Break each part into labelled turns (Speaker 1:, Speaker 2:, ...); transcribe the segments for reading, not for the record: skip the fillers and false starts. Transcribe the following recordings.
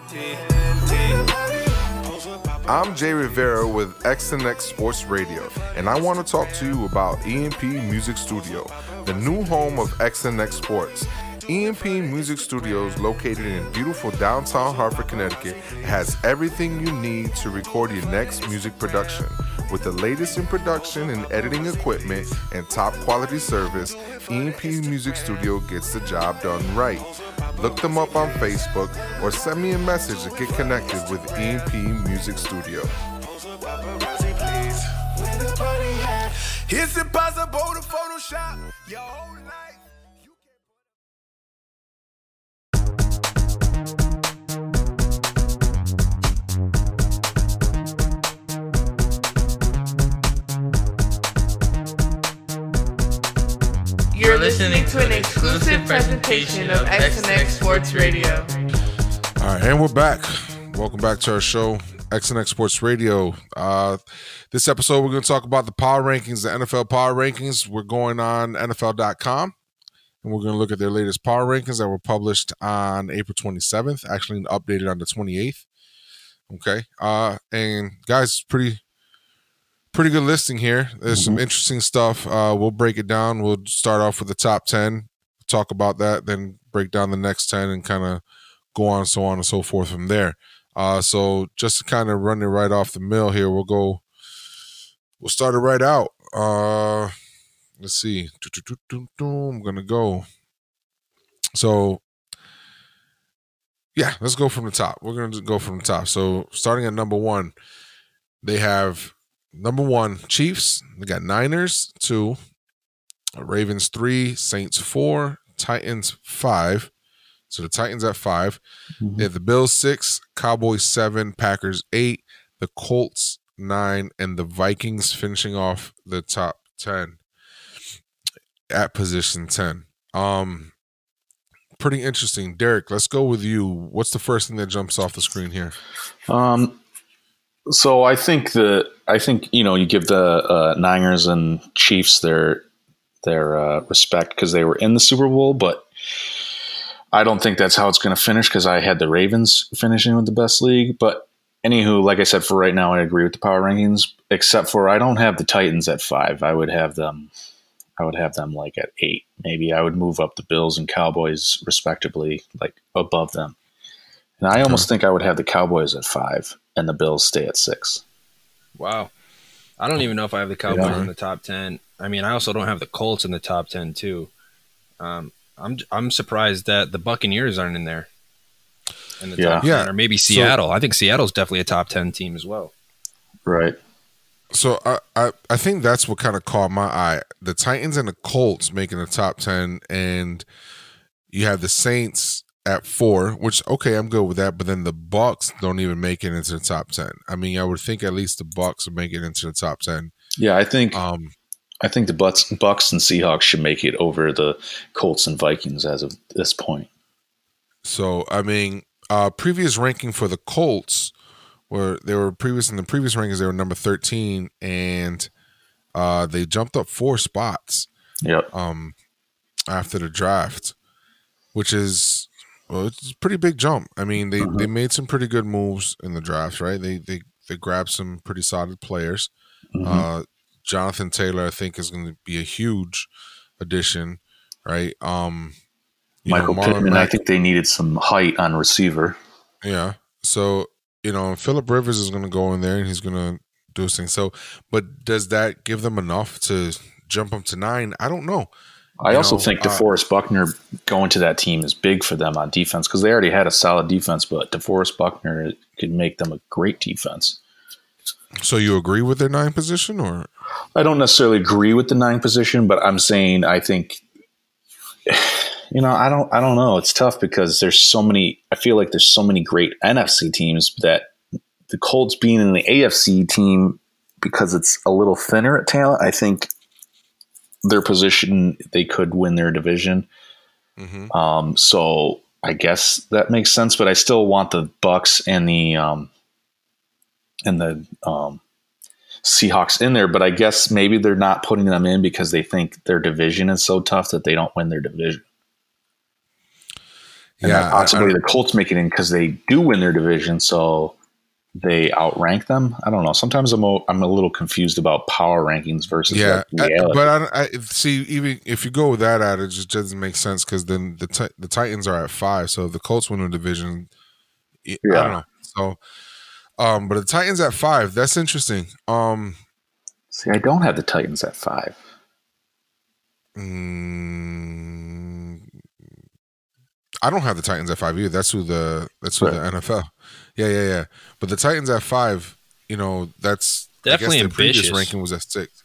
Speaker 1: I'm Jay Rivera with XNX Sports Radio, and I want to talk to you about EMP Music Studio, the new home of XNX Sports. EMP Music Studios, located in beautiful downtown Hartford, Connecticut, has everything you need to record your next music production. With the latest in production and editing equipment and top quality service, EMP Music Studio gets the job done right. Look them up on Facebook or send me a message to get connected with EMP Music Studio.
Speaker 2: It's impossible to Photoshop your whole life.
Speaker 3: You're listening to an exclusive presentation of XNX Sports Radio.
Speaker 1: All right, and we're back. Welcome back to our show, XNX Sports Radio. This episode, we're going to talk about the power rankings, the NFL power rankings. We're going on NFL.com, and we're going to look at their latest power rankings that were published on April 27th, actually updated on the 28th. Okay, and guys, pretty good listing here. There's some interesting stuff. We'll break it down. We'll start off with the top 10, talk about that, then break down the next 10 and kind of go on and so forth from there. So just to kind of run it right off the mill here, we'll start it right out. Let's see. I'm going to go. So, yeah, let's go from the top. We're going to go from the top. So starting at number 1, they have number 1, Chiefs. They got Niners 2, Ravens 3, Saints 4, Titans 5. So the Titans at 5. They have the Bills 6, Cowboys 7, Packers 8, the Colts 9, and the Vikings finishing off the top 10 at position 10. Pretty interesting. Derek, let's go with you. What's the first thing that jumps off the screen here?
Speaker 4: So I think you give the Niners and Chiefs their respect because they were in the Super Bowl, but I don't think that's how it's going to finish because I had the Ravens finishing with the best league. But anywho, like I said, for right now, I agree with the power rankings, except for I don't have the Titans at 5. I would have them like at 8. Maybe I would move up the Bills and Cowboys respectively, like above them. And I almost think I would have the Cowboys at 5 and the Bills stay at 6.
Speaker 5: Wow. I don't even know if I have the Cowboys in the top 10. I mean, I also don't have the Colts in the top 10 too. I'm surprised that the Buccaneers aren't in there in the top 10, or maybe Seattle. So, I think Seattle's definitely a top 10 team as well.
Speaker 4: Right.
Speaker 1: So I think that's what kind of caught my eye. The Titans and the Colts making the top 10, and you have the Saints at 4, which, okay, I'm good with that, but then the Bucs don't even make it into the top 10. I mean, I would think at least the Bucs would make it into the top 10.
Speaker 4: Yeah, I think the Bucs and Seahawks should make it over the Colts and Vikings as of this point.
Speaker 1: So, I mean, previous ranking for the Colts in the previous rankings, they were number 13, and they jumped up 4 spots.
Speaker 4: Yep.
Speaker 1: After the draft, which is it's a pretty big jump. I mean, they made some pretty good moves in the draft, right? They grabbed some pretty solid players. Jonathan Taylor, I think, is going to be a huge addition, right?
Speaker 4: Michael Pittman, I think they needed some height on receiver.
Speaker 1: Yeah. So, Phillip Rivers is going to go in there and he's going to do his thing. So, but does that give them enough to jump them to 9? I don't know.
Speaker 4: I also think DeForest Buckner going to that team is big for them on defense because they already had a solid defense, but DeForest Buckner could make them a great defense.
Speaker 1: So you agree with their 9 position, or?
Speaker 4: I don't necessarily agree with the 9 position, but I'm saying I think, I don't know. It's tough because I feel like there's so many great NFC teams that the Colts being in the AFC team, because it's a little thinner at talent, I think their position, they could win their division. So I guess that makes sense, but I still want the Bucs and the Seahawks in there, but I guess maybe they're not putting them in because they think their division is so tough that they don't win their division. And that possibly the Colts make it in because they do win their division, so they outrank them. I don't know. Sometimes I'm a little confused about power rankings versus reality.
Speaker 1: But I see, even if you go with that adage, it doesn't make sense because then the Titans are at 5, so if the Colts win the division, I don't know. So, but the Titans at 5, that's interesting.
Speaker 4: See, I don't have the Titans at 5.
Speaker 1: I don't have the Titans at 5 either. That's who the NFL. Yeah. But the Titans at 5, that's
Speaker 5: definitely
Speaker 1: I guess their
Speaker 5: ambitious.
Speaker 1: previous ranking was at 6.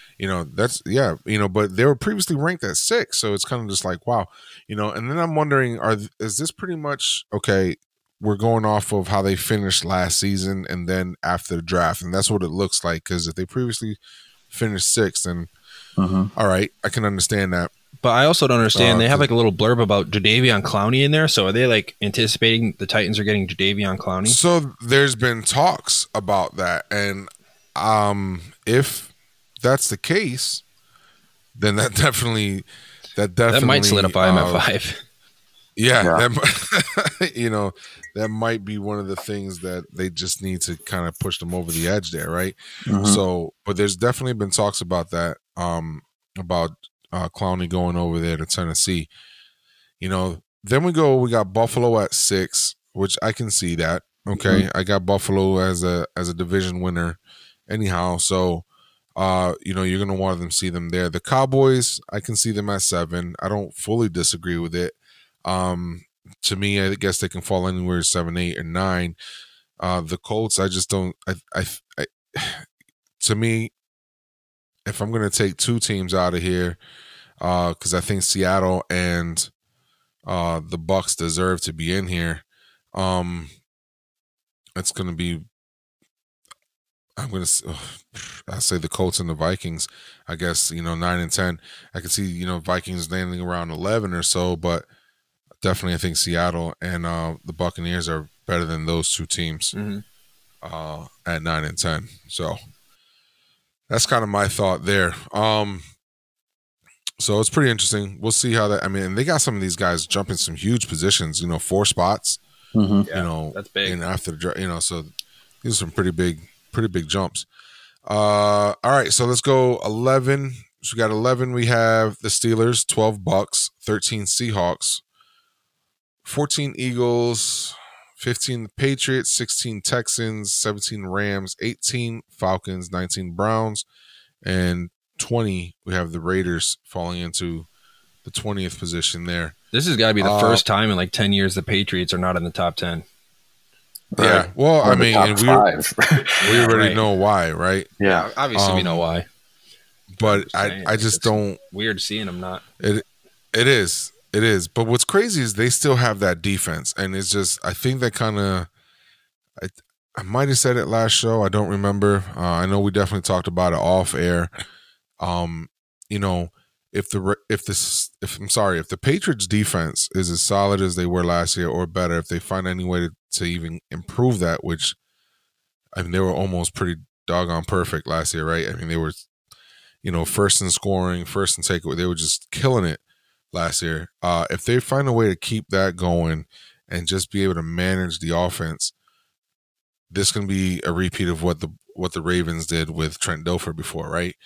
Speaker 1: But they were previously ranked at 6, so it's kind of just like, wow, and then I'm wondering, is this pretty much okay? We're going off of how they finished last season and then after the draft, and that's what it looks like, because if they previously finished 6th, then all right, I can understand that.
Speaker 5: But I also don't understand. They have like a little blurb about Jadeveon Clowney in there. So are they like anticipating the Titans are getting Jadeveon Clowney?
Speaker 1: So there's been talks about that, and if that's the case, then that definitely
Speaker 5: might solidify him at 5.
Speaker 1: Yeah. That might be one of the things that they just need to kind of push them over the edge there, right? So, but there's definitely been talks about that, about Clowney going over there to Tennessee. Then we got Buffalo at 6, which I can see that. Okay, I got Buffalo as a division winner, anyhow. So, you're gonna want them to see them there. The Cowboys, I can see them at 7. I don't fully disagree with it. To me, I guess they can fall anywhere 7, 8, or 9. The Colts, I just don't. To me, if I'm gonna take 2 teams out of here, because I think Seattle and the Bucs deserve to be in here. It's gonna be. I say the Colts and the Vikings. I guess 9 and 10. I can see Vikings landing around 11 or so, but definitely I think Seattle and the Buccaneers are better than those 2 teams at 9 and 10. So that's kind of my thought there. So it's pretty interesting. We'll see how that. I mean, they got some of these guys jumping some huge positions. 4 spots.
Speaker 5: That's big.
Speaker 1: And after the so these are some pretty big jumps. All right, so let's go 11. So we got 11. We have the Steelers, 12 Bucks, 13 Seahawks, 14 Eagles, 15 Patriots, 16 Texans, 17 Rams, 18 Falcons, 19 Browns, and 20 we have the Raiders falling into the 20th position there.
Speaker 5: This has got to be the first time in like 10 years the Patriots are not in the top 10.
Speaker 1: Yeah, well, I mean, and we already know why, right?
Speaker 5: Yeah, obviously we know why.
Speaker 1: But I just don't.
Speaker 5: Weird seeing them not.
Speaker 1: It is. But what's crazy is they still have that defense, and it's just I think that kind of. I might have said it last show. I don't remember. I know we definitely talked about it off air. If the Patriots defense is as solid as they were last year or better, if they find any way to even improve that, which I mean they were almost pretty doggone perfect last year, right? I mean they were, first in scoring, first in takeaway. They were just killing it last year. If they find a way to keep that going and just be able to manage the offense, this can be a repeat of what the Ravens did with Trent Dilfer before, right?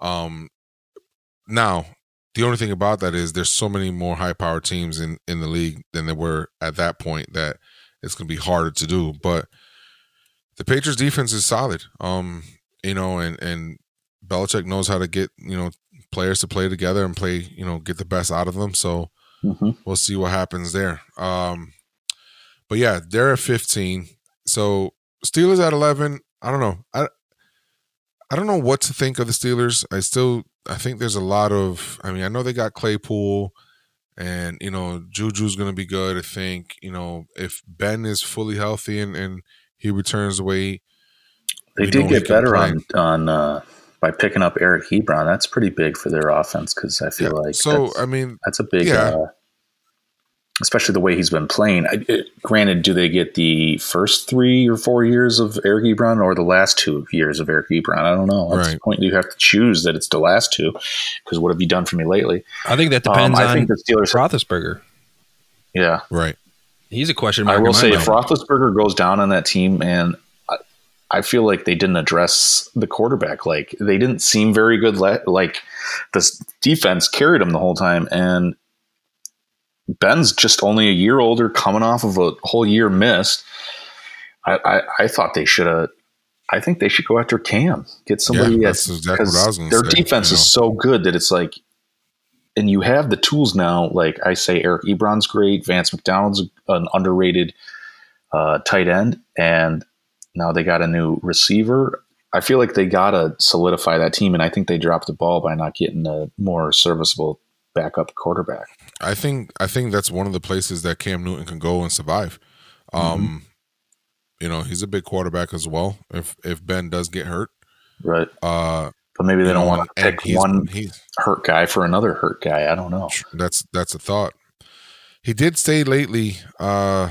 Speaker 1: Now, the only thing about that is there's so many more high-powered teams in the league than there were at that point that it's going to be harder to do. But the Patriots defense is solid, and Belichick knows how to get, players to play together and play, get the best out of them. So we'll see what happens there. But yeah, they're at 15. So Steelers at 11. I don't know. I don't know what to think of the Steelers. I think there's a lot of, I know they got Claypool and, Juju's going to be good. I think, if Ben is fully healthy and he returns the way
Speaker 4: they did get better on by picking up Eric Ebron. That's pretty big for their offense because I feel like that's a big, especially the way he's been playing. Granted, do they get the first 3 or 4 years of Eric Ebron or the last 2 years of Eric Ebron? I don't know. At this point, you have to choose that it's the last 2 because what have you done for me lately?
Speaker 5: I think that depends on the Steelers. Roethlisberger.
Speaker 4: Yeah.
Speaker 1: Right.
Speaker 5: He's a question
Speaker 4: I
Speaker 5: mark.
Speaker 4: will say,
Speaker 5: mind.
Speaker 4: if Roethlisberger goes down on that team, and I feel like they didn't address the quarterback. Like, they didn't seem very good. Like, this defense carried them the whole time, and Ben's just only a year older, coming off of a whole year missed. I thought they should have. I think they should go after Cam. Get somebody
Speaker 1: that's exactly what I was going to
Speaker 4: their
Speaker 1: say.
Speaker 4: defense is so good that it's like, and you have the tools now. Like I say, Eric Ebron's great. Vance McDonald's an underrated tight end, and now they got a new receiver. I feel like they got to solidify that team, and I think they dropped the ball by not getting a more serviceable backup quarterback.
Speaker 1: I think that's one of the places that Cam Newton can go and survive. You know, he's a big quarterback as well. If Ben does get hurt,
Speaker 4: Right.
Speaker 1: but
Speaker 4: maybe they don't want to pick one
Speaker 1: he's
Speaker 4: hurt guy for another hurt guy. I don't know.
Speaker 1: That's a thought. He did say lately that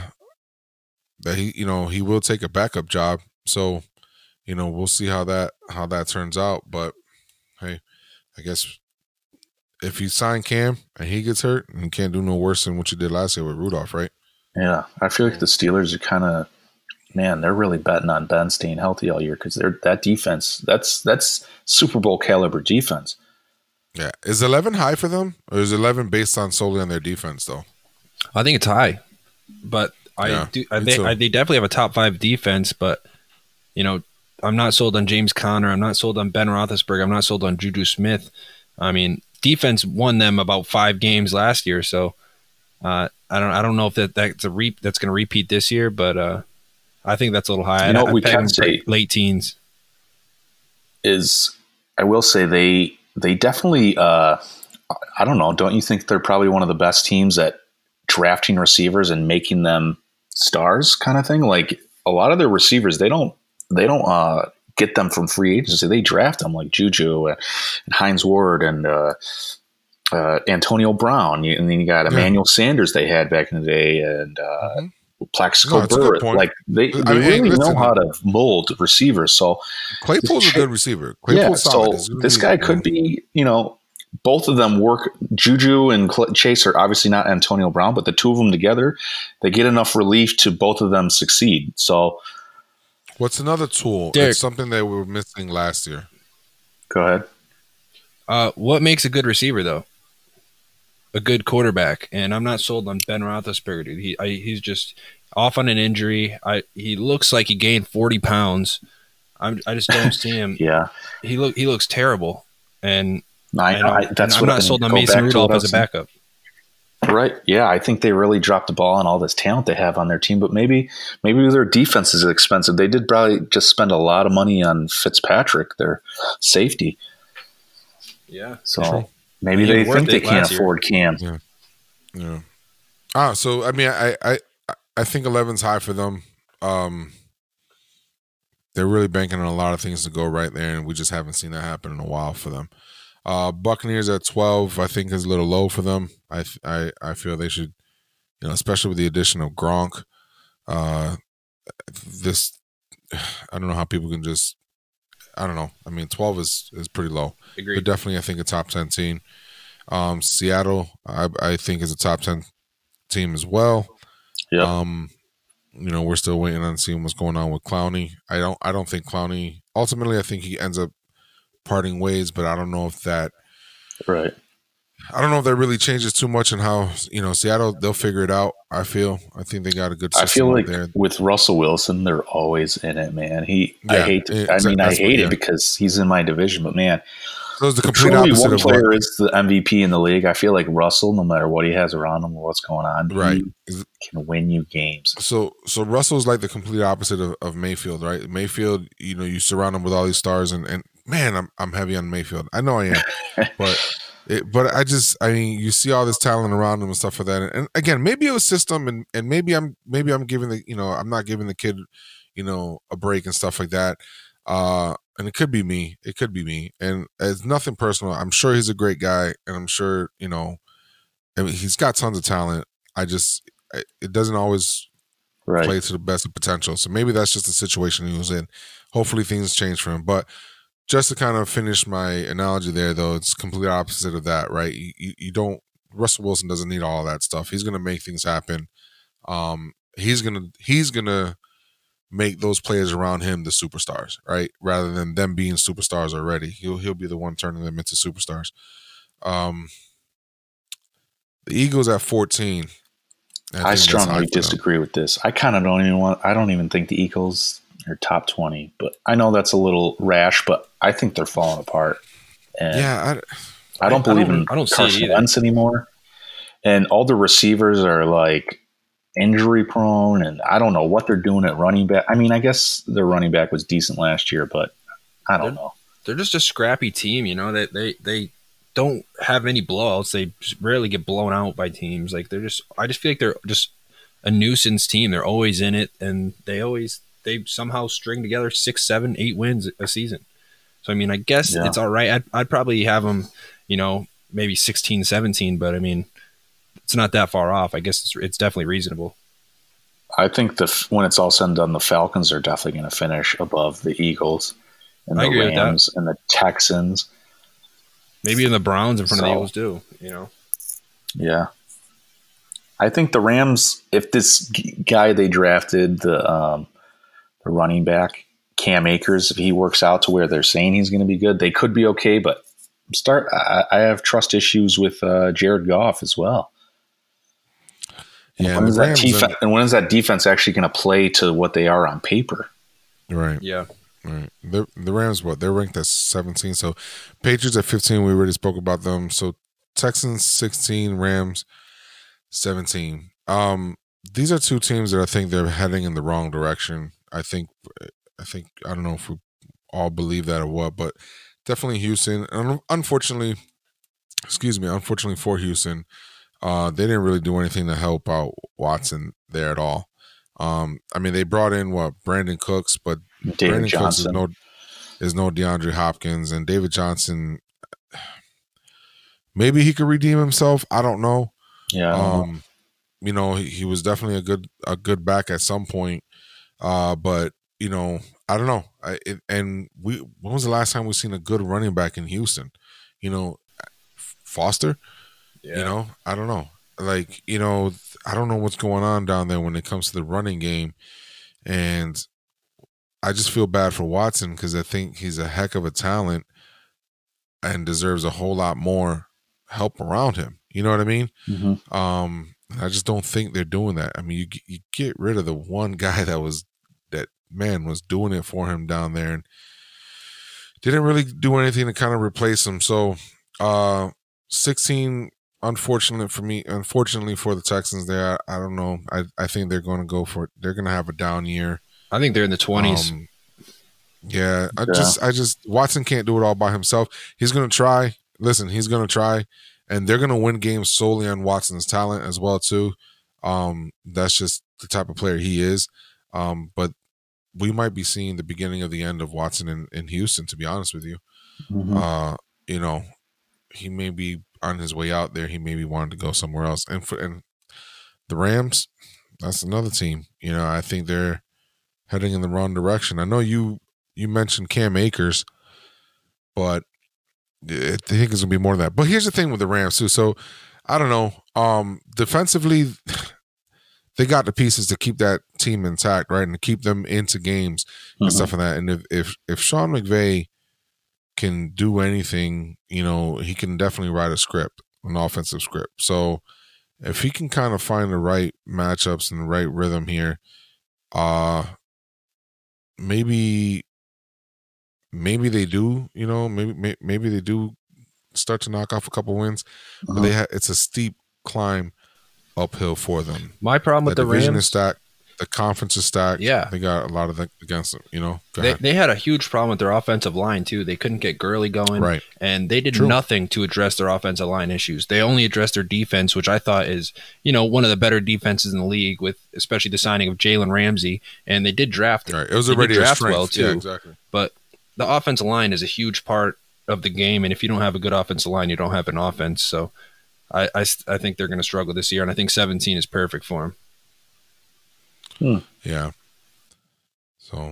Speaker 1: he will take a backup job. So, we'll see how that turns out. But hey, I guess if you sign Cam and he gets hurt, you can't do no worse than what you did last year with Rudolph, right?
Speaker 4: Yeah, I feel like the Steelers are kind of, man, they're really betting on Ben staying healthy all year because that defense, that's Super Bowl caliber defense.
Speaker 1: Yeah, is 11 high for them, or is 11 based solely on their defense though?
Speaker 5: I think it's high, but they definitely have a top 5 defense. But I'm not sold on James Conner. I'm not sold on Ben Roethlisberger. I'm not sold on Juju Smith. I mean, defense won them about 5 games last year, so I don't know if that's going to repeat this year, but I think that's a little high.
Speaker 4: What we can say
Speaker 5: late teens
Speaker 4: is, I will say they definitely. I don't know. Don't you think they're probably one of the best teams at drafting receivers and making them stars, kind of thing? Like a lot of their receivers, they don't get them from free agency. They draft them, like Juju and Hines Ward and Antonio Brown, and then you got Emmanuel Sanders they had back in the day, and Plaxico Burress. Like they really know how to mold receivers. So
Speaker 1: Claypool's a good receiver. Claypool's solid.
Speaker 4: So this guy could be, both of them work. Juju and Chase are obviously not Antonio Brown, but the two of them together, they get enough relief to both of them succeed. So
Speaker 1: what's another tool?
Speaker 5: Derek,
Speaker 1: it's something that we were missing last year.
Speaker 4: Go
Speaker 5: ahead. What makes a good receiver though? A good quarterback, and I'm not sold on Ben Roethlisberger, dude. He's just off on an injury. He looks like he gained 40 pounds. I just don't see him.
Speaker 4: Yeah,
Speaker 5: he looks terrible, and
Speaker 4: I'm
Speaker 5: not sold on Mason Rudolph as a backup.
Speaker 4: Right? Yeah, I think they really dropped the ball on all this talent they have on their team, but maybe their defense is expensive. They did probably just spend a lot of money on Fitzpatrick, their safety.
Speaker 5: Yeah,
Speaker 4: so.
Speaker 5: True.
Speaker 4: Maybe they think they can't afford Cam.
Speaker 1: Yeah. So I mean, I think 11's high for them. They're really banking on a lot of things to go right there, and we just haven't seen that happen in a while for them. Buccaneers at 12, I think is a little low for them. I feel they should, especially with the addition of Gronk. I don't know how people can just. I don't know. I mean, 12 is pretty low.
Speaker 5: Agreed.
Speaker 1: But definitely, I think a top 10 team. Seattle, I think is a top 10 team as well.
Speaker 4: Yeah.
Speaker 1: We're still waiting on seeing what's going on with Clowney. I don't think Clowney. Ultimately, I think he ends up parting ways, but I don't know if that.
Speaker 4: Right.
Speaker 1: I don't know if that really changes too much in how Seattle. They'll figure it out. I think they got a good system.
Speaker 4: I feel like
Speaker 1: there.
Speaker 4: With Russell Wilson, they're always in it, man. I hate it because he's in my division, but man,
Speaker 1: so the complete opposite
Speaker 4: one
Speaker 1: of
Speaker 4: player is the MVP in the league. I feel like Russell, no matter what he has around him or what's going on,
Speaker 1: right,
Speaker 4: he can win you games.
Speaker 1: So Russell's like the complete opposite of Mayfield, right? Mayfield, you surround him with all these stars, and man, I'm heavy on Mayfield. I know I am, but. You see all this talent around him and stuff like that. And again, maybe it was system, and maybe I'm giving I'm not giving the kid, a break and stuff like that. And it could be me. And it's nothing personal. I'm sure he's a great guy, and I'm sure he's got tons of talent. It doesn't always play to the best of potential. So maybe that's just the situation he was in. Hopefully things change for him, but. Just to kind of finish my analogy there, though, it's completely opposite of that, right? You don't. Russell Wilson doesn't need all that stuff. He's going to make things happen. He's gonna make those players around him the superstars, right? Rather than them being superstars already. He'll be the one turning them into superstars. The Eagles at 14.
Speaker 4: I strongly disagree with this. I don't even think the Eagles are top 20, but I know that's a little rash, but I think they're falling apart. And
Speaker 1: yeah,
Speaker 4: I don't believe in Carson Wentz anymore. And all the receivers are like injury prone, and I don't know what they're doing at running back. I mean, I guess their running back was decent last year, but I don't know. They're
Speaker 5: just a scrappy team, you know. They don't have any blowouts. They rarely get blown out by teams. Like I just feel like they're just a nuisance team. They're always in it, and they somehow string together 6, 7, 8 wins a season. So I mean, I guess it's all right. I'd probably have them, you know, maybe 16, 17, but I mean, it's not that far off. I guess it's definitely reasonable.
Speaker 4: I think when it's all said and done, the Falcons are definitely going to finish above the Eagles and the Rams and the Texans.
Speaker 5: Maybe even the Browns in front of the Eagles too, you know?
Speaker 4: Yeah. I think the Rams, if this guy they drafted, the running back, Cam Akers, if he works out to where they're saying he's going to be good, they could be okay. But I have trust issues with Jared Goff as well.
Speaker 1: Yeah,
Speaker 4: when is that defense actually going to play to what they are on paper?
Speaker 1: Right.
Speaker 5: Yeah.
Speaker 1: Right. The Rams, they're ranked at 17. So Patriots at 15, we already spoke about them. So Texans 16, Rams 17. These are two teams that I think they're heading in the wrong direction. I think I don't know if we all believe that or what, but definitely Houston. And unfortunately for Houston, they didn't really do anything to help out Watson there at all. I mean, they brought in Brandon Cooks, but Brandon Cooks is no DeAndre Hopkins, and David Johnson. Maybe he could redeem himself. I don't know.
Speaker 4: Yeah.
Speaker 1: You know, he was definitely a good back at some point. But you know, I don't know. When was the last time we seen a good running back in Houston? You know, Foster. Yeah. You know, I don't know. Like, you know, I don't know what's going on down there when it comes to the running game. And I just feel bad for Watson because I think he's a heck of a talent and deserves a whole lot more help around him. You know what I mean?
Speaker 4: Mm-hmm.
Speaker 1: I just don't think they're doing that. I mean, you get rid of the one guy that was doing it for him down there and didn't really do anything to kind of replace him. So 16, unfortunately for the Texans there, I don't know. I think they're going to they're going to have a down year.
Speaker 5: I think they're in the 20s.
Speaker 1: Yeah. I just Watson can't do it all by himself. He's going to try. Listen, he's going to try, and they're going to win games solely on Watson's talent as well too. That's just the type of player he is. But we might be seeing the beginning of the end of Watson in Houston, to be honest with you.
Speaker 4: Mm-hmm.
Speaker 1: You know, he may be on his way out there. He maybe wanted to go somewhere else. And the Rams, that's another team. You know, I think they're heading in the wrong direction. I know you mentioned Cam Akers, but I think it's going to be more than that. But here's the thing with the Rams too. So I don't know. Defensively, they got the pieces to keep that team intact, right, and to keep them into games and stuff like that. And if Sean McVay can do anything, you know, he can definitely write an offensive script. So if he can kind of find the right matchups and the right rhythm here, maybe they do, you know, maybe they do start to knock off a couple wins, but it's a steep climb uphill for them.
Speaker 5: My problem with the Rams
Speaker 1: is stacked, the conference is stacked.
Speaker 5: Yeah,
Speaker 1: they got a lot of against them. You know,
Speaker 5: they had a huge problem with their offensive line too. They couldn't get Gurley going,
Speaker 1: right?
Speaker 5: And they did nothing to address their offensive line issues. They only addressed their defense, which I thought is, you know, one of the better defenses in the league, with especially the signing of Jalen Ramsey. And they did draft.
Speaker 1: Right, it was already a strength.
Speaker 5: Well too.
Speaker 1: Yeah, exactly.
Speaker 5: But the offensive line is a huge part of the game, and if you don't have a good offensive line, you don't have an offense. So I think they're going to struggle this year, and I think 17 is perfect for them.
Speaker 1: Yeah. So,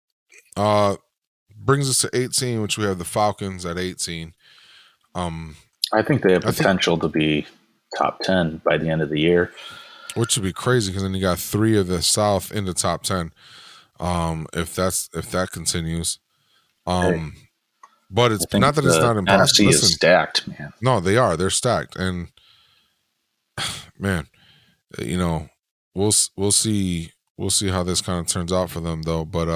Speaker 1: brings us to 18, which we have the Falcons at 18.
Speaker 4: I think they have potential to be top 10 by the end of the year.
Speaker 1: which would be crazy because then you got 3 of the South in the top 10. If that continues, but it's not that it's not impossible.
Speaker 4: NFC is stacked, man.
Speaker 1: No, they are. They're stacked, and man, we'll see how this kind of turns out for them, though. But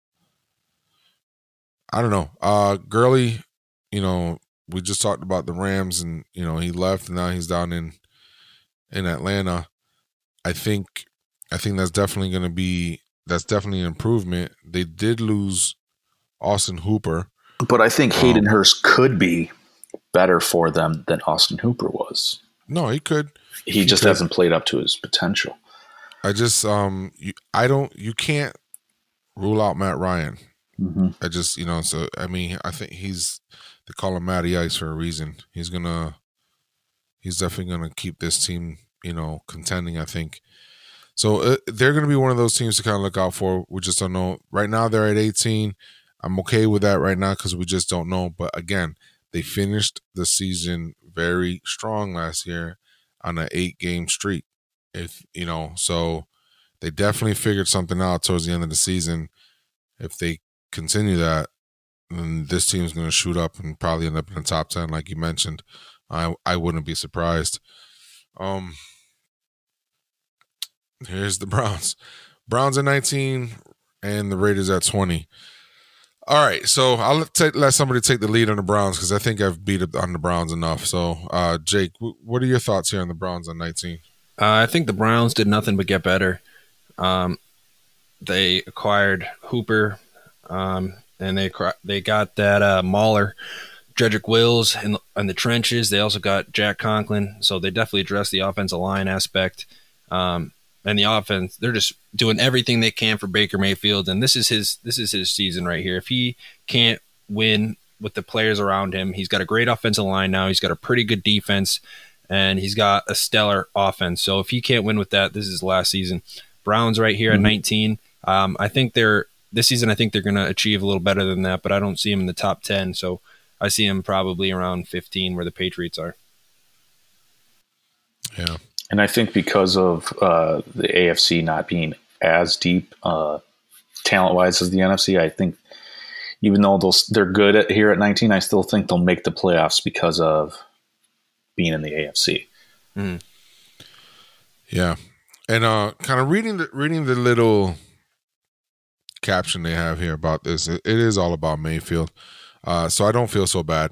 Speaker 1: I don't know. Gurley, we just talked about the Rams, and he left, and now he's down in Atlanta. I think that's definitely going to be. That's definitely an improvement. They did lose Austin Hooper.
Speaker 4: But I think Hayden Hurst could be better for them than Austin Hooper was.
Speaker 1: No, he could.
Speaker 4: He just hasn't played up to his potential.
Speaker 1: I just you can't rule out Matt Ryan.
Speaker 4: Mm-hmm.
Speaker 1: I just so I mean I think they call him Matty Ice for a reason. He's definitely gonna keep this team contending, I think. So they're going to be one of those teams to kind of look out for. We just don't know. Right now, they're at 18. I'm okay with that right now because we just don't know. But again, they finished the season very strong last year on an 8-game streak. So they definitely figured something out towards the end of the season. If they continue that, then this team's going to shoot up and probably end up in the top 10, like you mentioned. I wouldn't be surprised. Here's the Browns. Browns at 19 and the Raiders at 20. All right, so I'll let somebody take the lead on the Browns because I think I've beat up on the Browns enough. So, Jake, what are your thoughts here on the Browns on 19?
Speaker 5: I think the Browns did nothing but get better. They acquired Hooper, and they got that Mauler, Jedrick Wills in the trenches. They also got Jack Conklin, so they definitely addressed the offensive line aspect. And the offense, they're just doing everything they can for Baker Mayfield, and this is his season right here. If he can't win with the players around him, he's got a great offensive line now. He's got a pretty good defense, and he's got a stellar offense. So if he can't win with that, this is his last season. Browns right here at 19. I think this season. I think they're going to achieve a little better than that, but I don't see him in the top 10. So I see him probably around 15, where the Patriots are.
Speaker 1: Yeah.
Speaker 4: And I think because of the AFC not being as deep talent-wise as the NFC, I think even though they're good here at 19, I still think they'll make the playoffs because of being in the AFC.
Speaker 5: Mm.
Speaker 1: Yeah. And kind of reading the little caption they have here about this, it is all about Mayfield. So I don't feel so bad.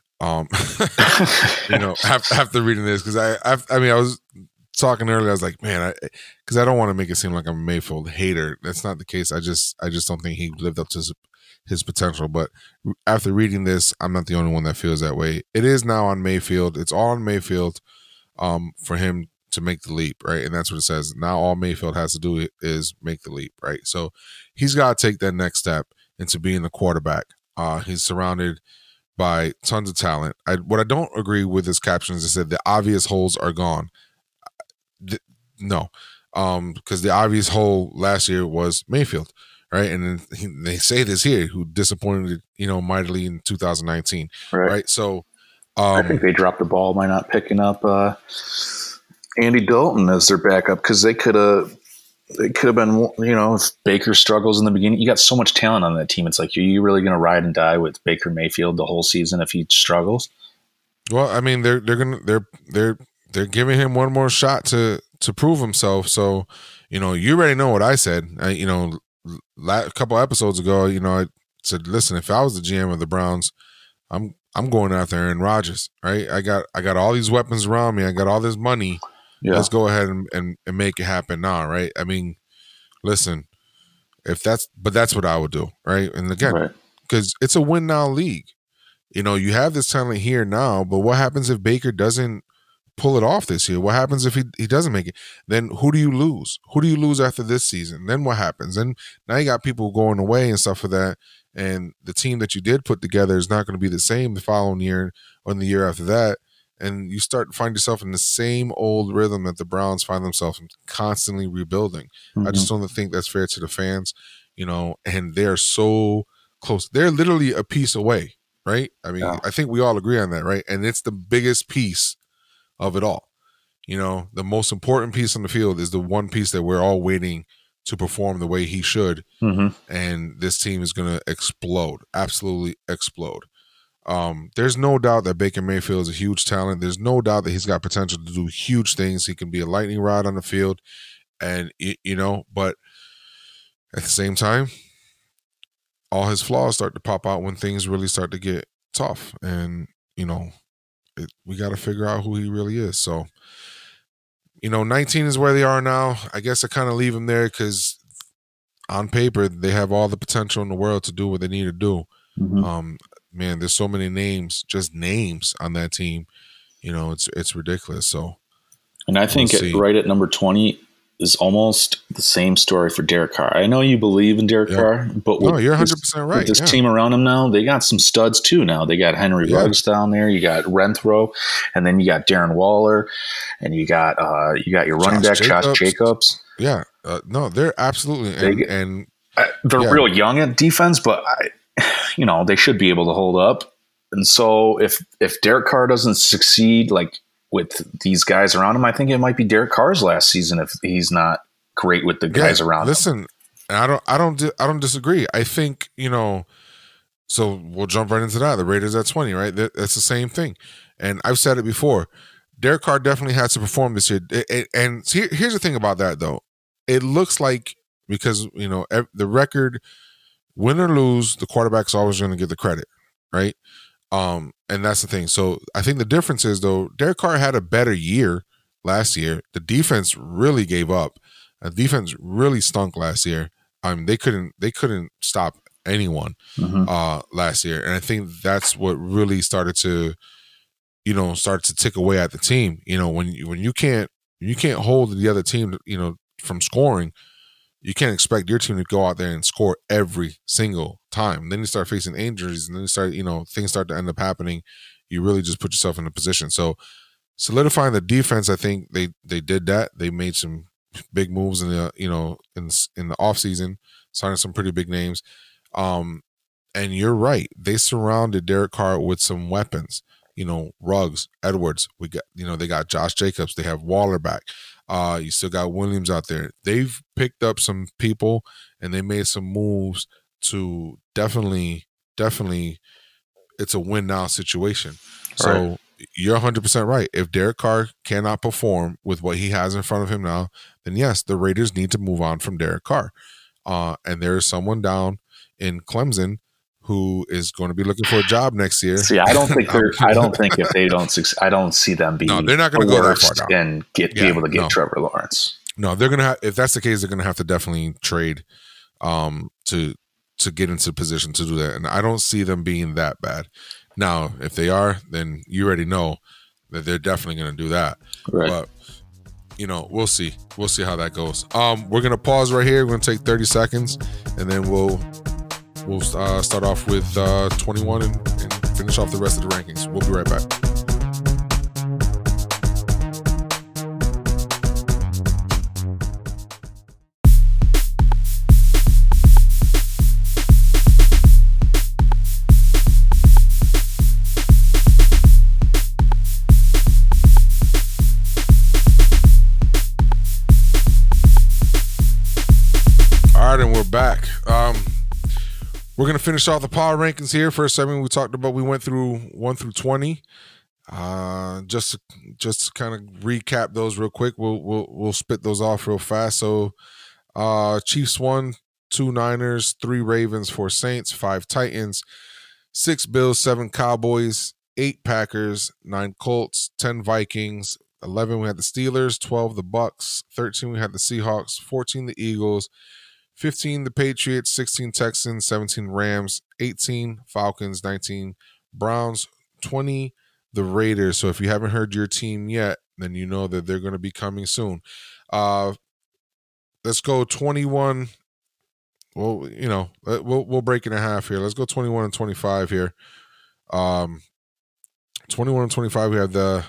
Speaker 1: After reading this, because I was talking earlier, I was like, man, because I don't want to make it seem like I'm a Mayfield hater. That's not the case. I just don't think he lived up to his potential. But after reading this, I'm not the only one that feels that way. It is now on Mayfield. It's all on Mayfield, for him to make the leap, right? And that's what it says. Now all Mayfield has to do is make the leap, right? So he's got to take that next step into being a quarterback. He's surrounded by tons of talent. What I don't agree with his captions is that the obvious holes are gone. No, because the obvious hole last year was Mayfield, right? And then they say this here, who disappointed, mightily in 2019, right? So
Speaker 4: I think they dropped the ball by not picking up Andy Dalton as their backup, because they could have been, if Baker struggles in the beginning. You got so much talent on that team. It's like, are you really going to ride and die with Baker Mayfield the whole season if he struggles?
Speaker 1: Well, I mean, they're giving him one more shot to prove himself. So, you already know what I said. A couple episodes ago, I said, listen, if I was the GM of the Browns, I'm going after Aaron Rodgers, right? I got all these weapons around me. I got all this money. Yeah. Let's go ahead and make it happen now, right? I mean, listen, that's what I would do, right? And again, because it's a win now league. You have this talent here now, but what happens if Baker doesn't pull it off this year? What happens if he doesn't make it? Then who do you lose? Who do you lose after this season? Then what happens? Then now you got people going away and stuff for that, and the team that you did put together is not going to be the same the following year or the year after that. And you start to find yourself in the same old rhythm that the Browns find themselves in, constantly rebuilding. Mm-hmm. I just don't think that's fair to the fans, and they're so close. They're literally a piece away, right? I mean, I think we all agree on that, right? And it's the biggest piece of it all. You know, the most important piece on the field is the one piece that we're all waiting to perform the way he should. And this team is going to explode, absolutely explode. There's no doubt that Baker Mayfield is a huge talent. There's no doubt that he's got potential to do huge things. He can be a lightning rod on the field, and you know, but at the same time, all his flaws start to pop out when things really start to get tough. And you know, we got to figure out who he really is. So, you know, 19 is where they are now. I guess I kind of leave him there because on paper they have all the potential in the world to do what they need to do. Man, there's so many names, just names on that team. You know, it's ridiculous. So,
Speaker 4: and I think right at number 20 is almost the same story for Derek Carr. I know you believe in Derek Carr, but
Speaker 1: you're 100% right.
Speaker 4: With this team around him now, they got some studs too. Now they got Henry Ruggs down there. You got Renthro, and then you got Darren Waller, and you got your running back Josh Jacobs.
Speaker 1: Yeah, no, they're absolutely
Speaker 4: they're real young at defense, but they should be able to hold up. And so if Derek Carr doesn't succeed, like with these guys around him, I think it might be Derek Carr's last season if he's not great with the guys around him.
Speaker 1: Listen, I don't disagree. I think, so we'll jump right into that. The Raiders at 20, right? That's the same thing. And I've said it before. Derek Carr definitely has to perform this year. And here's the thing about that, though. It looks like, because, the record, win or lose, the quarterback's always going to get the credit, right? And that's the thing. So I think the difference is, though, Derek Carr had a better year last year. The defense really gave up. The defense really stunk last year. They couldn't stop anyone last year, and I think that's what really started to tick away at the team. When you can't hold the other team, from scoring, you can't expect your team to go out there and score every single time. Then you start facing injuries, and then things start to end up happening. You really just put yourself in a position. So solidifying the defense, I think they did that. They made some big moves in the in the offseason, signing some pretty big names. And you're right. They surrounded Derek Carr with some weapons. Ruggs, Edwards. They got Josh Jacobs. They have Waller back. You still got Williams out there. They've picked up some people, and they made some moves to definitely it's a win now situation. So you're 100% right. If Derek Carr cannot perform with what he has in front of him now, then yes, the Raiders need to move on from Derek Carr. And there is someone down in Clemson who is going to be looking for a job next year.
Speaker 4: See, I don't think if they don't succeed, I don't see them being
Speaker 1: they're not going to go that far down
Speaker 4: and be able to get Trevor Lawrence.
Speaker 1: No, they're going to have, if that's the case, they're going to have to definitely trade to get into position to do that. And I don't see them being that bad. Now, if they are, then you already know that they're definitely going to do that.
Speaker 4: Right.
Speaker 1: But, we'll see. We'll see how that goes. We're going to pause right here. We're going to take 30 seconds, and then we'll start off with 21 and finish off the rest of the rankings. We'll be right back. And we're back. We're gonna finish off the power rankings here. First segment we went through 1 through 20. Just to kind of recap those real quick. We'll spit those off real fast. So Chiefs 1, 2 Niners, 3 Ravens, 4 Saints, 5 Titans, 6 Bills, 7 Cowboys, 8 Packers, 9 Colts, 10 Vikings, 11 we had the Steelers, 12 the Bucks, 13 we had the Seahawks, 14 the Eagles, 15 the Patriots, 16 Texans, 17 Rams, 18 Falcons, 19 Browns, 20 the Raiders. So if you haven't heard your team yet, then you know that they're going to be coming soon. Let's go 21. Well, we'll break it in half here. Let's go 21 and 25 here. 21 and 25, we have the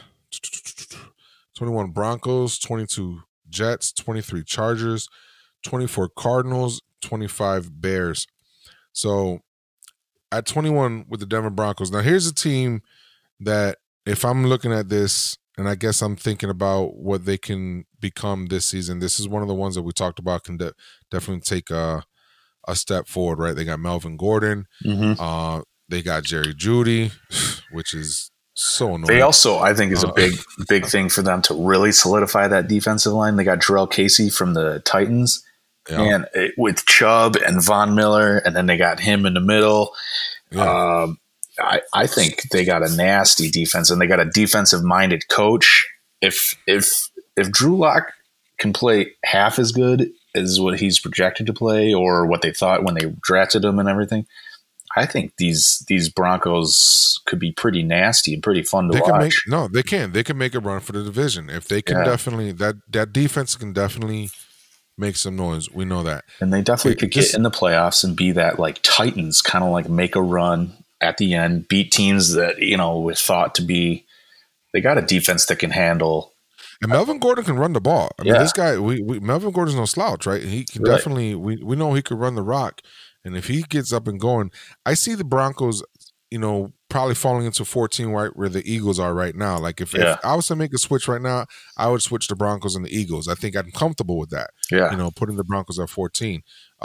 Speaker 1: 21 Broncos, 22 Jets, 23 Chargers, 24 Cardinals, 25 Bears. So at 21 with the Denver Broncos. Now here's a team that if I'm looking at this and I guess I'm thinking about what they can become this season. This is one of the ones that we talked about can definitely take a step forward, right? They got Melvin Gordon.
Speaker 4: Mm-hmm.
Speaker 1: They got Jerry Jeudy, which is so annoying.
Speaker 4: They also, I think, is a big thing for them to really solidify that defensive line. They got Jarrell Casey from the Titans, and with Chubb and Von Miller, and then they got him in the middle. Yeah. I think they got a nasty defense, and they got a defensive-minded coach. If Drew Lock can play half as good as what he's projected to play, or what they thought when they drafted him and everything, I think these Broncos could be pretty nasty and pretty fun to watch.
Speaker 1: They can. They can make a run for the division if they can. Definitely that defense can definitely make some noise. We know that, and they definitely could get in the playoffs and be that like Titans, kind of like make a run at the end, beat teams that were thought to be. They got a defense that can handle. And Melvin Gordon can run the ball. I mean, this guy, Melvin Gordon's no slouch, right? He can definitely. We know he could run the rock. And if he gets up and going, I see the Broncos, probably falling into 14 right where the Eagles are right now. Like if I was to make a switch right now, I would switch the Broncos and the Eagles. I think I'm comfortable with that. Yeah. Putting the Broncos at 14.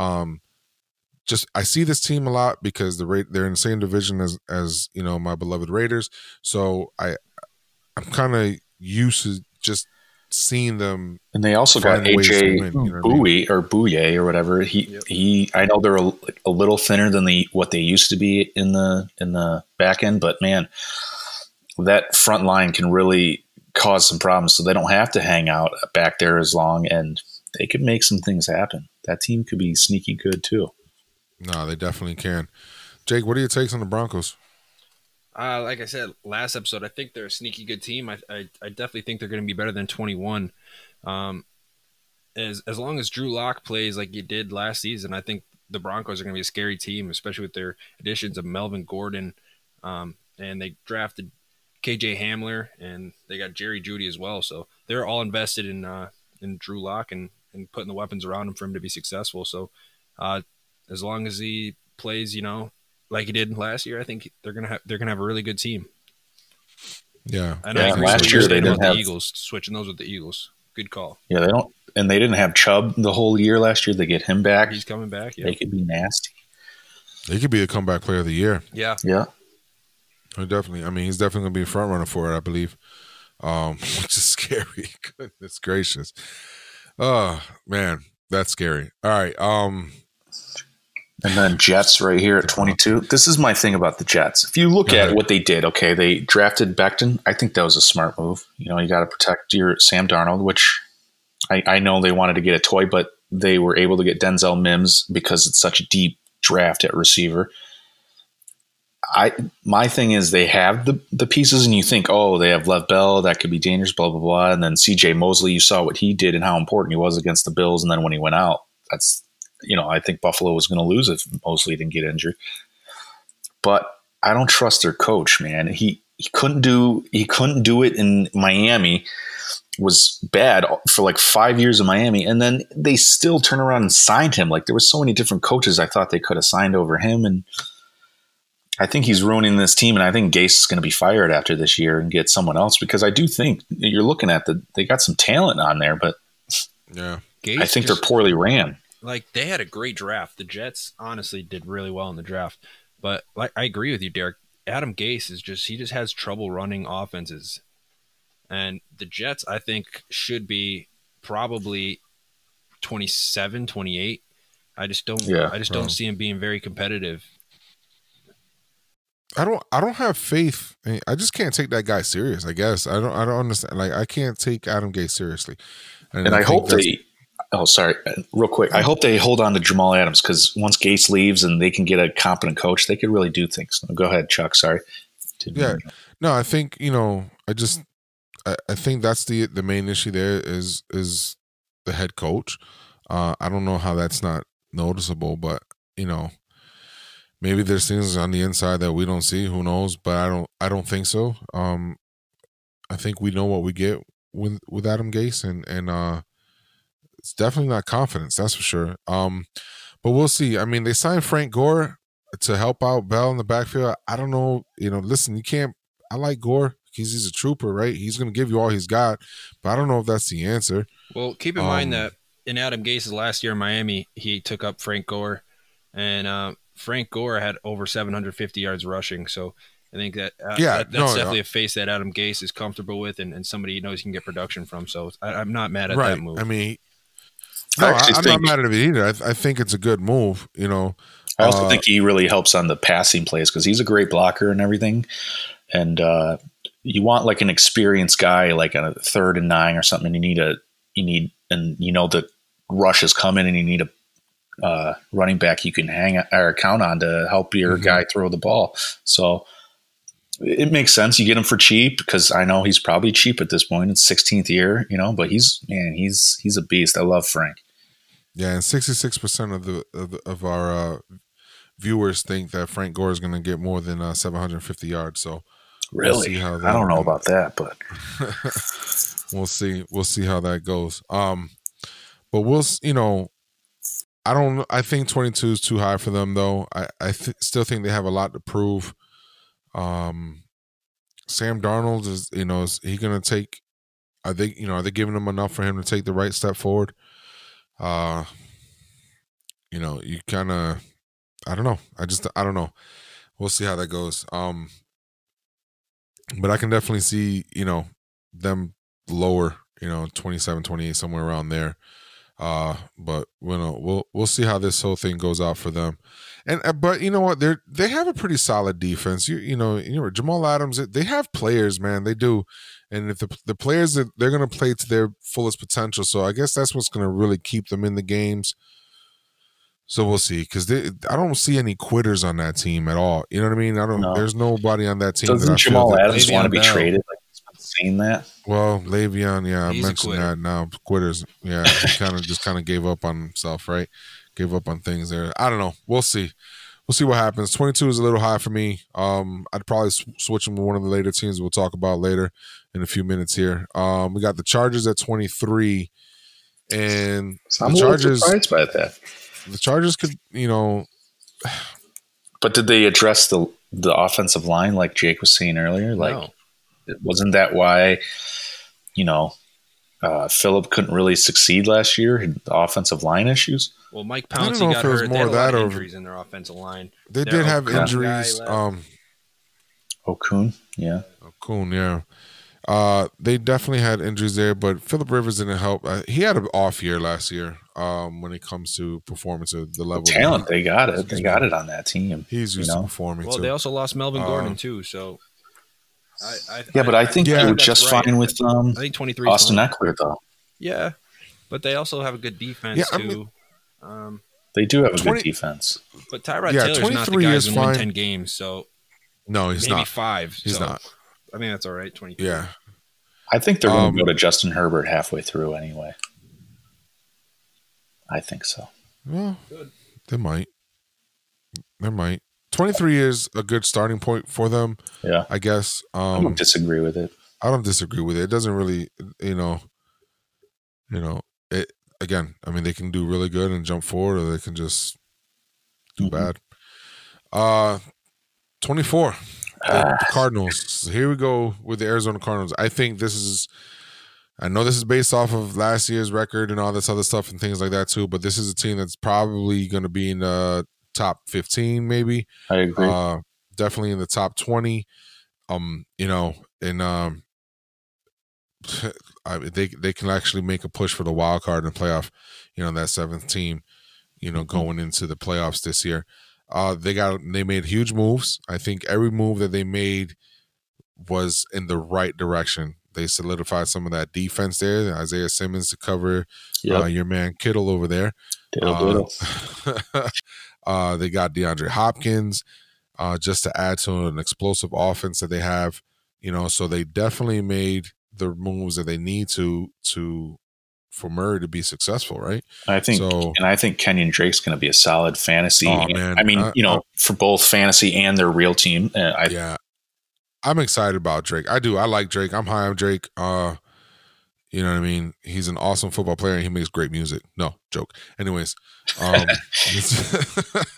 Speaker 1: I see this team a lot because they're in the same division as my beloved Raiders. So I'm kind of used to just seeing them, and they also got AJ Bouye or whatever. I know they're a little thinner than what they used to be in the back end, but man, that front line can really cause some problems. So they don't have to hang out back there as long, and they could make some things happen. That team could be sneaky good too. No, they definitely can. Jake, what are your takes on the Broncos?
Speaker 5: Like I said last episode, I think they're a sneaky good team. I definitely think they're going to be better than 21. As long as Drew Lock plays like he did last season, I think the Broncos are going to be a scary team, especially with their additions of Melvin Gordon, and they drafted KJ Hamler, and they got Jerry Jeudy as well. So they're all invested in Drew Lock and putting the weapons around him for him to be successful. So as long as he plays, like he did last year, I think they're gonna have a really good team.
Speaker 1: Yeah,
Speaker 5: I know. Last year they didn't have the Eagles, switching those with the Eagles. Good call.
Speaker 4: Yeah, they didn't have Chubb the whole year last year. They get him back.
Speaker 5: He's coming back. Yeah,
Speaker 4: they could be nasty.
Speaker 1: They could be a comeback player of the year.
Speaker 5: Yeah.
Speaker 1: Definitely. I mean, he's definitely gonna be a front runner for it, I believe. Which is scary. Goodness gracious. Oh man, that's scary. All right.
Speaker 4: And then Jets right here at 22. This is my thing about the Jets. If you look at what they did, okay, they drafted Becton. I think that was a smart move. You got to protect your Sam Darnold, which I know they wanted to get a toy, but they were able to get Denzel Mims because it's such a deep draft at receiver. My thing is they have the pieces, and you think, oh, they have Lev Bell, that could be dangerous, blah, blah, blah. And then CJ Mosley, you saw what he did and how important he was against the Bills. And then when he went out, that's – I think Buffalo was going to lose if Mosley didn't get injured. But I don't trust their coach, man. He couldn't do it in Miami. Was bad for like 5 years in Miami, and then they still turn around and signed him. Like there were so many different coaches I thought they could have signed over him, and I think he's ruining this team. And I think Gase is going to be fired after this year and get someone else, because I do think you're looking at they got some talent on there, but
Speaker 1: yeah,
Speaker 4: I think they're poorly ran.
Speaker 5: Like they had a great draft. The Jets honestly did really well in the draft. But like I agree with you, Derek. Adam Gase he just has trouble running offenses. And the Jets, I think, should be probably 27, 28. I just don't don't see him being very competitive.
Speaker 1: I don't have faith. I just can't take that guy serious, I guess. I don't understand. Like I can't take Adam Gase seriously.
Speaker 4: And I hope real quick. I hope they hold on to Jamal Adams, because once Gase leaves and they can get a competent coach, they could really do things. Go ahead, Chuck. Sorry.
Speaker 1: No, I think, I think that's the main issue there is the head coach. I don't know how that's not noticeable, but, maybe there's things on the inside that we don't see. Who knows? But I don't think so. I think we know what we get with Adam Gase, and it's definitely not confidence, that's for sure. But we'll see. I mean, they signed Frank Gore to help out Bell in the backfield. I don't know. Listen, you can't. I like Gore. he's a trooper, right? He's going to give you all he's got, but I don't know if that's the answer.
Speaker 5: Well, keep in mind that in Adam Gase's last year in Miami, he took up Frank Gore, and Frank Gore had over 750 yards rushing. So I think that's definitely a face that Adam Gase is comfortable with, and somebody he knows he can get production from. So I'm not mad at that move.
Speaker 1: I mean, I'm not mad at it either. I think it's a good move. You know,
Speaker 4: I also think he really helps on the passing plays because he's a great blocker and everything. And you want like an experienced guy, like a 3rd and 9 or something. And the rush is coming, and you need a running back you can hang or count on to help your guy throw the ball. So it makes sense. You get him for cheap because I know he's probably cheap at this point. It's 16th year, you know, but he's a beast. I love Frank.
Speaker 1: Yeah, and 66% of our viewers think that Frank Gore is going to get more than 750 yards. So
Speaker 4: really, I don't know about that, but
Speaker 1: we'll see. We'll see how that goes. But I think 22 is too high for them, though. I still think they have a lot to prove. Sam Darnold is he going to take? Are they giving him enough for him to take the right step forward? You kind of, I don't know. I don't know. We'll see how that goes. But I can definitely see, them lower, 27, 28, somewhere around there. But we'll see how this whole thing goes out for them. But you know what? They have a pretty solid defense. Jamal Adams, they have players, man. They do. And if the players that they're going to play to their fullest potential. So I guess that's what's going to really keep them in the games. So we'll see, because I don't see any quitters on that team at all. You know what I mean? There's nobody on that team.
Speaker 4: Doesn't Jamal Adams want to be traded? Like, he's been saying that.
Speaker 1: Well, Le'Veon, yeah, I mentioned that now. Quitters, yeah, he kind of gave up on himself, right? Gave up on things there. I don't know. We'll see. We'll see what happens. 22 is a little high for me. I'd probably switch him to one of the later teams we'll talk about later in a few minutes here. We got the Chargers at 23, and
Speaker 4: I'm a little surprised by that.
Speaker 1: The Chargers could,
Speaker 4: But did they address the offensive line like Jake was saying earlier? Like, wasn't that why, Phillip couldn't really succeed last year? Had the offensive line issues?
Speaker 5: Well, Mike Pouncey got hurt. They had a lot of injuries in their offensive line.
Speaker 1: They did have injuries.
Speaker 4: Okun, yeah.
Speaker 1: Okun, yeah. They definitely had injuries there, but Phillip Rivers didn't help. He had an off year last year when it comes to performance at the level.
Speaker 4: Talent, they got it. They got it on that team.
Speaker 1: He's used to performing.
Speaker 5: Well, they also lost Melvin Gordon too, so.
Speaker 4: But I think they were just fine with
Speaker 5: I think 23
Speaker 4: Austin Eckler, though.
Speaker 5: Yeah, but they also have a good defense too.
Speaker 4: They do have a good defense.
Speaker 5: But Tyrod Taylor's not the guy who's going to win 10 games, so
Speaker 1: no, he's
Speaker 5: maybe
Speaker 1: not.
Speaker 5: 5.
Speaker 1: He's not.
Speaker 5: I mean, that's all right. 23.
Speaker 1: Yeah,
Speaker 4: I think they're going to go to Justin Herbert halfway through anyway. I think so.
Speaker 1: Well, they might. 23 is a good starting point for them.
Speaker 4: Yeah,
Speaker 1: I guess.
Speaker 4: I don't disagree with it.
Speaker 1: I don't disagree with it. It doesn't really, it. Again, I mean, they can do really good and jump forward, or they can just do bad. 24. The Cardinals. So here we go with the Arizona Cardinals. I think I know this is based off of last year's record and all this other stuff and things like that too, but this is a team that's probably going to be in the top 15, maybe.
Speaker 4: I agree.
Speaker 1: Definitely in the top 20. They can actually make a push for the wild card and playoff, that 7th team, going into the playoffs this year. They made huge moves. I think every move that they made was in the right direction. They solidified some of that defense there. Isaiah Simmons to cover your man Kittle over there. They got DeAndre Hopkins just to add to an explosive offense that they have. So they definitely made the moves that they need to for Murray to be successful, right?
Speaker 4: I think Kenyon Drake's going to be a solid fantasy.
Speaker 1: Oh, man.
Speaker 4: I mean, for both fantasy and their real team.
Speaker 1: I'm excited about Drake. I do. I like Drake. I'm high on Drake. You know what I mean? He's an awesome football player and he makes great music. No, joke. Anyways.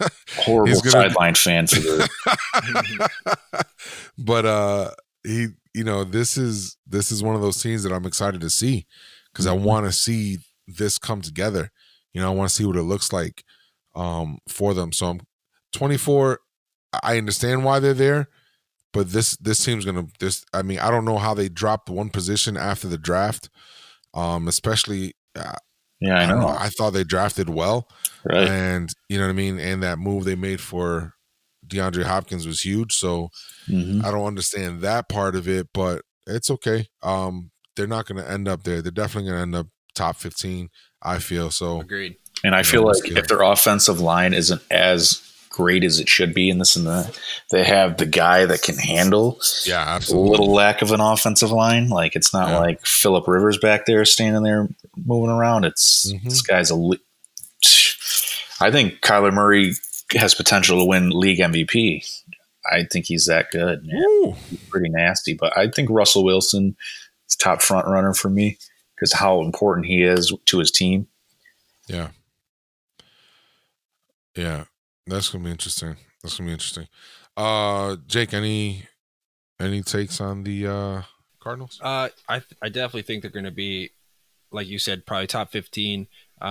Speaker 4: Horrible sideline fan for the
Speaker 1: but this is one of those teams that I'm excited to see because I want to see this come together. I want to see what it looks like for them. So I'm 24. I understand why they're there, but this team's gonna. I don't know how they dropped one position after the draft, especially.
Speaker 4: Yeah, I know.
Speaker 1: I thought they drafted well,
Speaker 4: right?
Speaker 1: And you know what I mean. And that move they made for DeAndre Hopkins was huge. So I don't understand that part of it, but it's okay. They're not going to end up there. They're definitely going to end up top 15. I feel so.
Speaker 5: Agreed.
Speaker 4: And I feel like if their offensive line isn't as great as it should be in this and that, they have the guy that can handle
Speaker 1: absolutely.
Speaker 4: A little lack of an offensive line. Like it's not like Phillip Rivers back there standing there moving around. It's this guy's I think Kyler Murray has potential to win league MVP. I think he's that good, man. He's pretty nasty, but I think Russell Wilson is top front runner for me because how important he is to his team.
Speaker 1: Yeah. That's gonna be interesting. Jake, any takes on the Cardinals?
Speaker 5: I definitely think they're going to be, like you said, probably top 15.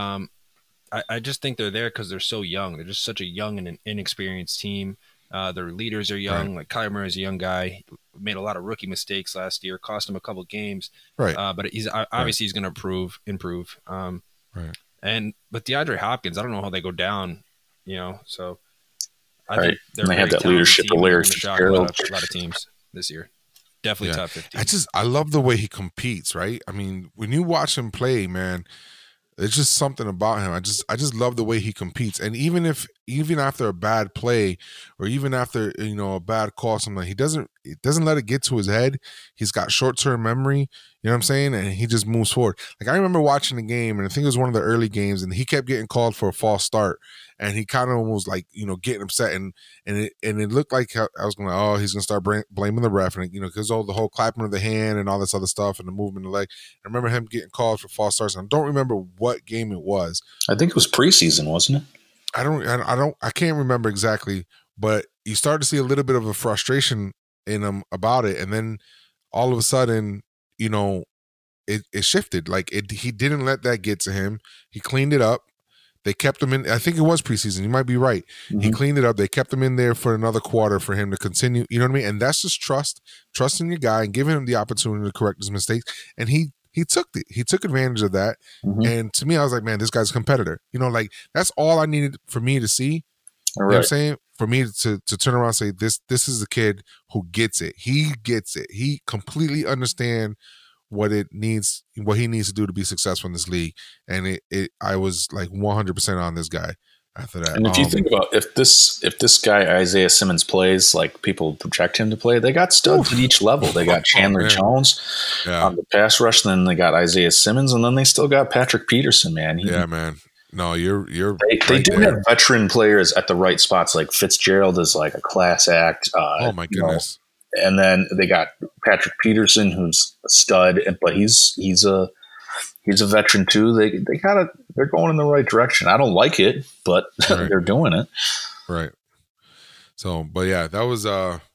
Speaker 5: I just think they're there because they're so young. They're just such a young and an inexperienced team. Their leaders are young. Like Kyler Murray is a young guy. Made a lot of rookie mistakes last year. Cost him a couple of games. Right. But he's obviously he's going to improve. But DeAndre Hopkins, I don't know how they go down. So I think
Speaker 4: they have that leadership of Larry Fitzgerald.
Speaker 5: A lot of teams this year. Definitely top 15.
Speaker 1: I love the way he competes, right? I mean, when you watch him play, man, there's just something about him. I just love the way he competes. And even after a bad play or even after, a bad call, something, he doesn't let it get to his head. He's got short-term memory, you know what I'm saying? And he just moves forward. Like I remember watching the game, and I think it was one of the early games, and he kept getting called for a false start. And he kind of was like, getting upset, and it looked like I was going, he's going to start blaming the ref, and because the whole clapping of the hand and all this other stuff and the movement of the leg. I remember him getting called for false starts, and I don't remember what game it was.
Speaker 4: I think it was preseason, wasn't it?
Speaker 1: I can't remember exactly, but you start to see a little bit of a frustration in him about it, and then all of a sudden, it shifted. Like he didn't let that get to him. He cleaned it up. They kept him in. I think it was preseason. You might be right. He cleaned it up. They kept him in there for another quarter for him to continue. You know what I mean? And that's just trusting your guy and giving him the opportunity to correct his mistakes. And he took it. He took advantage of that. And to me, I was like, man, this guy's a competitor. Like that's all I needed for me to see. You know what I'm saying? For me to turn around and say, this is the kid who gets it. He gets it. He completely understands what he needs to do to be successful in this league. And I was like 100% on this guy after that.
Speaker 4: And if you think about if this guy Isaiah Simmons plays like people project him to play, they got studs at each level. They got Chandler Jones on the pass rush, then they got Isaiah Simmons, and then they still got Patrick Peterson, man.
Speaker 1: Man. No, you're
Speaker 4: they do have veteran players at the right spots. Like Fitzgerald is like a class act.
Speaker 1: Oh my goodness.
Speaker 4: And then they got Patrick Peterson, who's a stud, but he's a veteran too. They're going in the right direction. I don't like it, but they're doing it.
Speaker 1: Right. So, but yeah, that was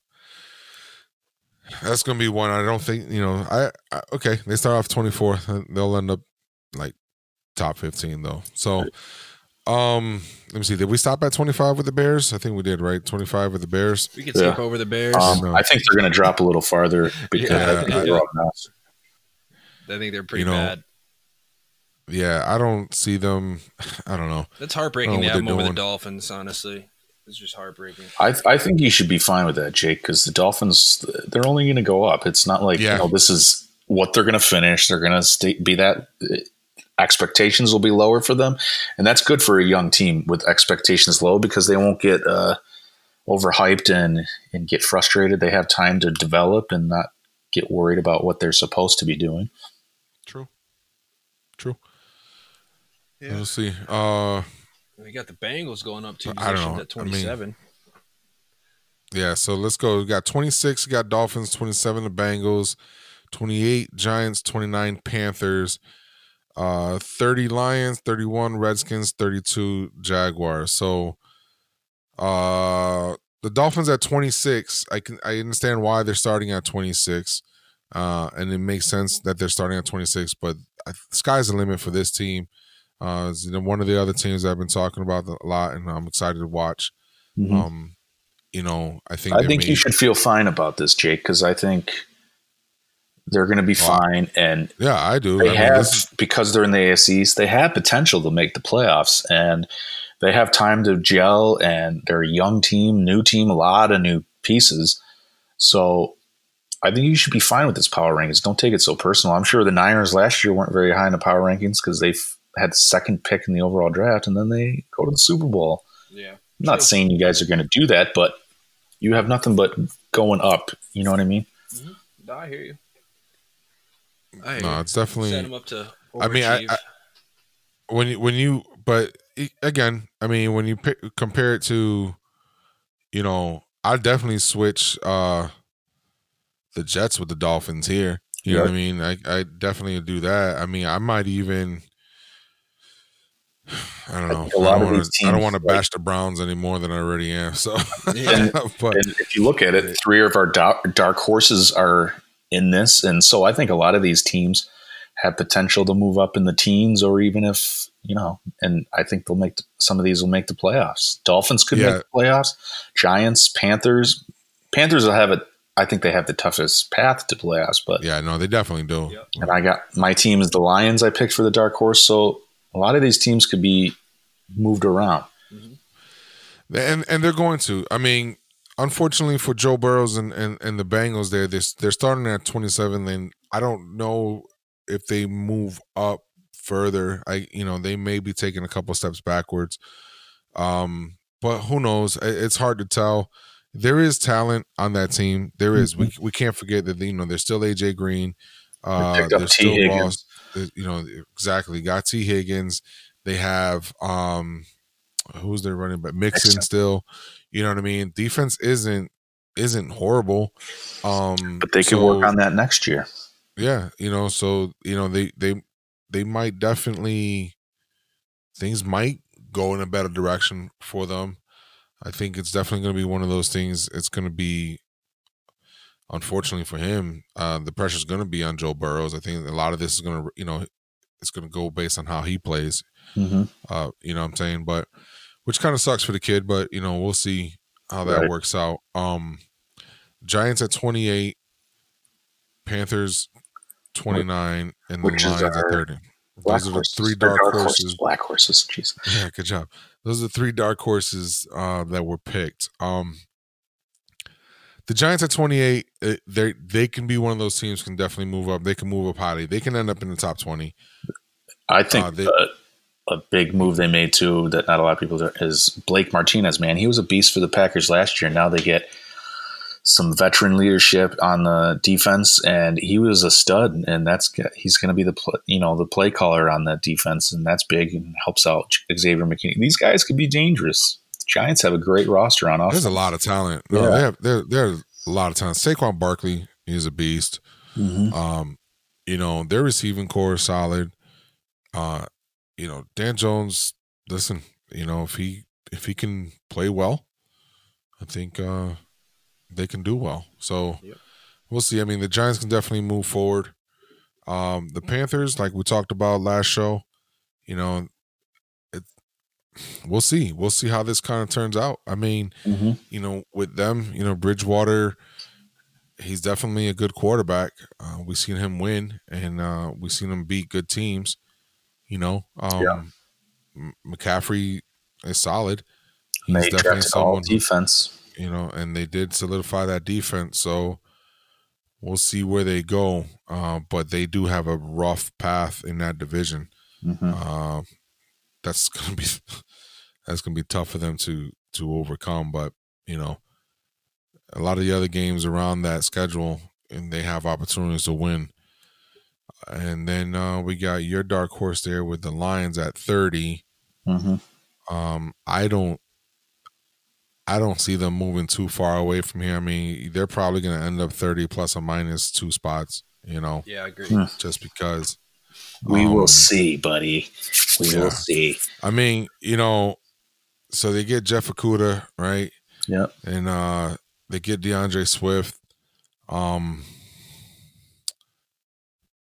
Speaker 1: that's gonna be one. I don't think okay. They start off 24th. They'll end up like top 15 though. So. Let me see. Did we stop at 25 with the Bears? I think we did, right? 25 with the Bears.
Speaker 5: We could skip over the Bears.
Speaker 4: I think they're going to drop a little farther because I
Speaker 5: think they're pretty bad.
Speaker 1: Yeah, I don't see them. I don't know.
Speaker 5: That's heartbreaking. They have them over the Dolphins. Honestly, it's just heartbreaking.
Speaker 4: I think you should be fine with that, Jake, because the Dolphins, they're only going to go up. It's not like this is what they're going to finish. They're going to be that. Expectations will be lower for them, and that's good for a young team with expectations low because they won't get overhyped and get frustrated. They have time to develop and not get worried about what they're supposed to be doing.
Speaker 1: True. Yeah. Let's see.
Speaker 5: We got the Bengals going up 2 positions at 27.
Speaker 1: Yeah, so let's go. We got 26. We got Dolphins. 27, the Bengals. 28, Giants. 29, Panthers. 30 Lions, 31 Redskins, 32 Jaguars. So the Dolphins at 26, I understand why they're starting at 26. and it makes sense that they're starting at 26. But the sky's the limit for this team. It's, one of the other teams I've been talking about a lot, and I'm excited to watch.
Speaker 4: Mhm.
Speaker 1: I think
Speaker 4: you should feel fine about this, Jake, because I think they're going to be fine. And
Speaker 1: yeah, I do.
Speaker 4: Because they're in the AFC East, they have potential to make the playoffs, and they have time to gel. And they're a young team, new team, a lot of new pieces. So I think you should be fine with this power rankings. Don't take it so personal. I'm sure the Niners last year weren't very high in the power rankings because they had the second pick in the overall draft, and then they go to the Super Bowl.
Speaker 5: Yeah.
Speaker 4: I'm not saying you guys are going to do that, but you have nothing but going up. You know what I mean?
Speaker 5: Mm-hmm. No, I hear you.
Speaker 1: It's definitely
Speaker 5: set them up to overachieve.
Speaker 1: I mean, but again, I mean, when you compare it to, I definitely switch the Jets with the Dolphins here. You know what I mean? I definitely do that. I mean, I might even, I don't know. I don't want to bash the Browns any more than I already am. So,
Speaker 4: but if you look at it, 3 of our dark horses are in this, and so I think a lot of these teams have potential to move up in the teens, or even if and I think some of these will make the playoffs. Dolphins could make the playoffs. Giants, Panthers will have it. I think they have the toughest path to playoffs, but
Speaker 1: yeah, no, they definitely do.
Speaker 5: Yep.
Speaker 4: And I got my team is the Lions. I picked for the dark horse, so a lot of these teams could be moved around.
Speaker 1: Mm-hmm. And they're going to. I mean, unfortunately for Joe Burrows and the Bengals, they're starting at 27. And I don't know if they move up further. They may be taking a couple steps backwards. But who knows? It's hard to tell. There is talent on that team. There is.
Speaker 4: Mm-hmm.
Speaker 1: We can't forget that there's still AJ Green.
Speaker 4: There's still
Speaker 1: Ross. Exactly. Got T. Higgins. They have who's their running back? Mixon still. You know what I mean? Defense isn't horrible.
Speaker 4: But they could work on that next year.
Speaker 1: Yeah, so they might definitely, things might go in a better direction for them. I think it's definitely going to be one of those things. It's going to be, unfortunately for him, the pressure's going to be on Joe Burrows. I think a lot of this is going to, it's going to go based on how he plays.
Speaker 4: Mm-hmm.
Speaker 1: You know what I'm saying? But which kind of sucks for the kid, but we'll see how that works out. Giants at 28, Panthers 29, and the Lions at 30. Those are the 3 dark horses.
Speaker 4: Black horses. Jeez.
Speaker 1: Yeah, good job. Those are the 3 dark horses that were picked. The Giants at 28, they can be one of those teams, can definitely move up. They can move up highly. They can end up in the top 20.
Speaker 4: I think a big move they made too that not a lot of people do is Blake Martinez. Man, he was a beast for the Packers last year. Now they get some veteran leadership on the defense, and he was a stud. And he's going to be the play caller on that defense, and that's big and helps out Xavier McKinney. These guys could be dangerous. The Giants have a great roster on offense.
Speaker 1: There's a lot of talent. No, there's a lot of talent. Saquon Barkley is a beast.
Speaker 4: Mm-hmm.
Speaker 1: Their receiving core is solid. Dan Jones, listen, if he can play well, I think they can do well. So we'll see. I mean, the Giants can definitely move forward. The Panthers, like we talked about last show, we'll see. We'll see how this kind of turns out. I mean, with them, Bridgewater, he's definitely a good quarterback. We've seen him win, and we've seen him beat good teams. McCaffrey is solid.
Speaker 4: He's definitely someone defense.
Speaker 1: And they did solidify that defense. So we'll see where they go. But they do have a rough path in that division.
Speaker 4: Mm-hmm.
Speaker 1: That's gonna be tough for them to overcome. But a lot of the other games around that schedule, and they have opportunities to win. And then we got your dark horse there with the Lions at 30.
Speaker 4: Mm-hmm.
Speaker 1: I don't see them moving too far away from here. I mean, they're probably going to end up 30 plus or minus 2 spots.
Speaker 5: Yeah, I agree.
Speaker 1: Just because
Speaker 4: we will see, buddy. We will see.
Speaker 1: I mean, so they get Jeff Okudah, right?
Speaker 4: Yep.
Speaker 1: And they get DeAndre Swift.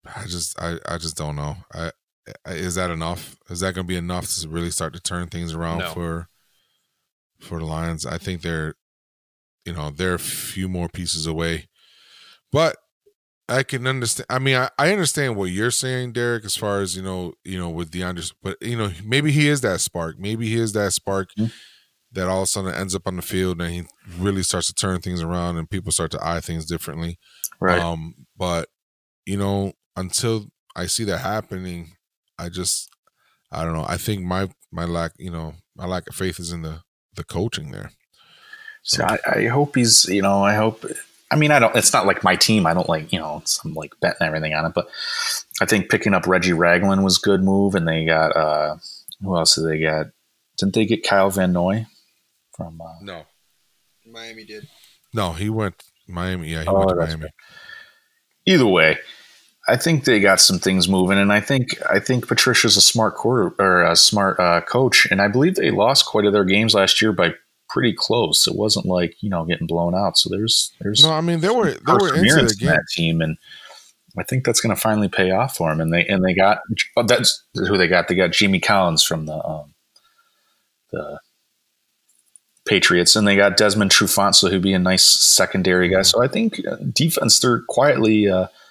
Speaker 1: I just don't know. Is that enough? Is that going to be enough to really start to turn things around
Speaker 5: No.
Speaker 1: for the Lions? I think they're a few more pieces away, but I can understand. I mean, I understand what you're saying, Derek, as far as with DeAndre, but maybe he is that spark. Maybe he is that spark that all of a sudden ends up on the field and he really starts to turn things around and people start to eye things differently.
Speaker 4: Right.
Speaker 1: But until I see that happening, I don't know. I think my lack of faith is in the coaching there.
Speaker 4: So I hope he's, I hope. I mean, it's not like my team. I don't I'm like betting everything on it. But I think picking up Reggie Ragland was a good move. And they got, who else did they get? Didn't they get Kyle Van Noy from?
Speaker 1: No.
Speaker 5: Miami did.
Speaker 1: No, he went Miami. Yeah, he went to Miami.
Speaker 4: Right. Either way, I think they got some things moving. And I think Patricia's a smart coach. And I believe they lost quite a their games last year by pretty close. It wasn't like getting blown out. So there's
Speaker 1: no. I mean, they were into the game.
Speaker 4: That team, and I think that's going to finally pay off for them. And they got that's who they got. They got Jamie Collins from the Patriots, and they got Desmond Trufant, so he'd be a nice secondary guy. So I think defense they're quietly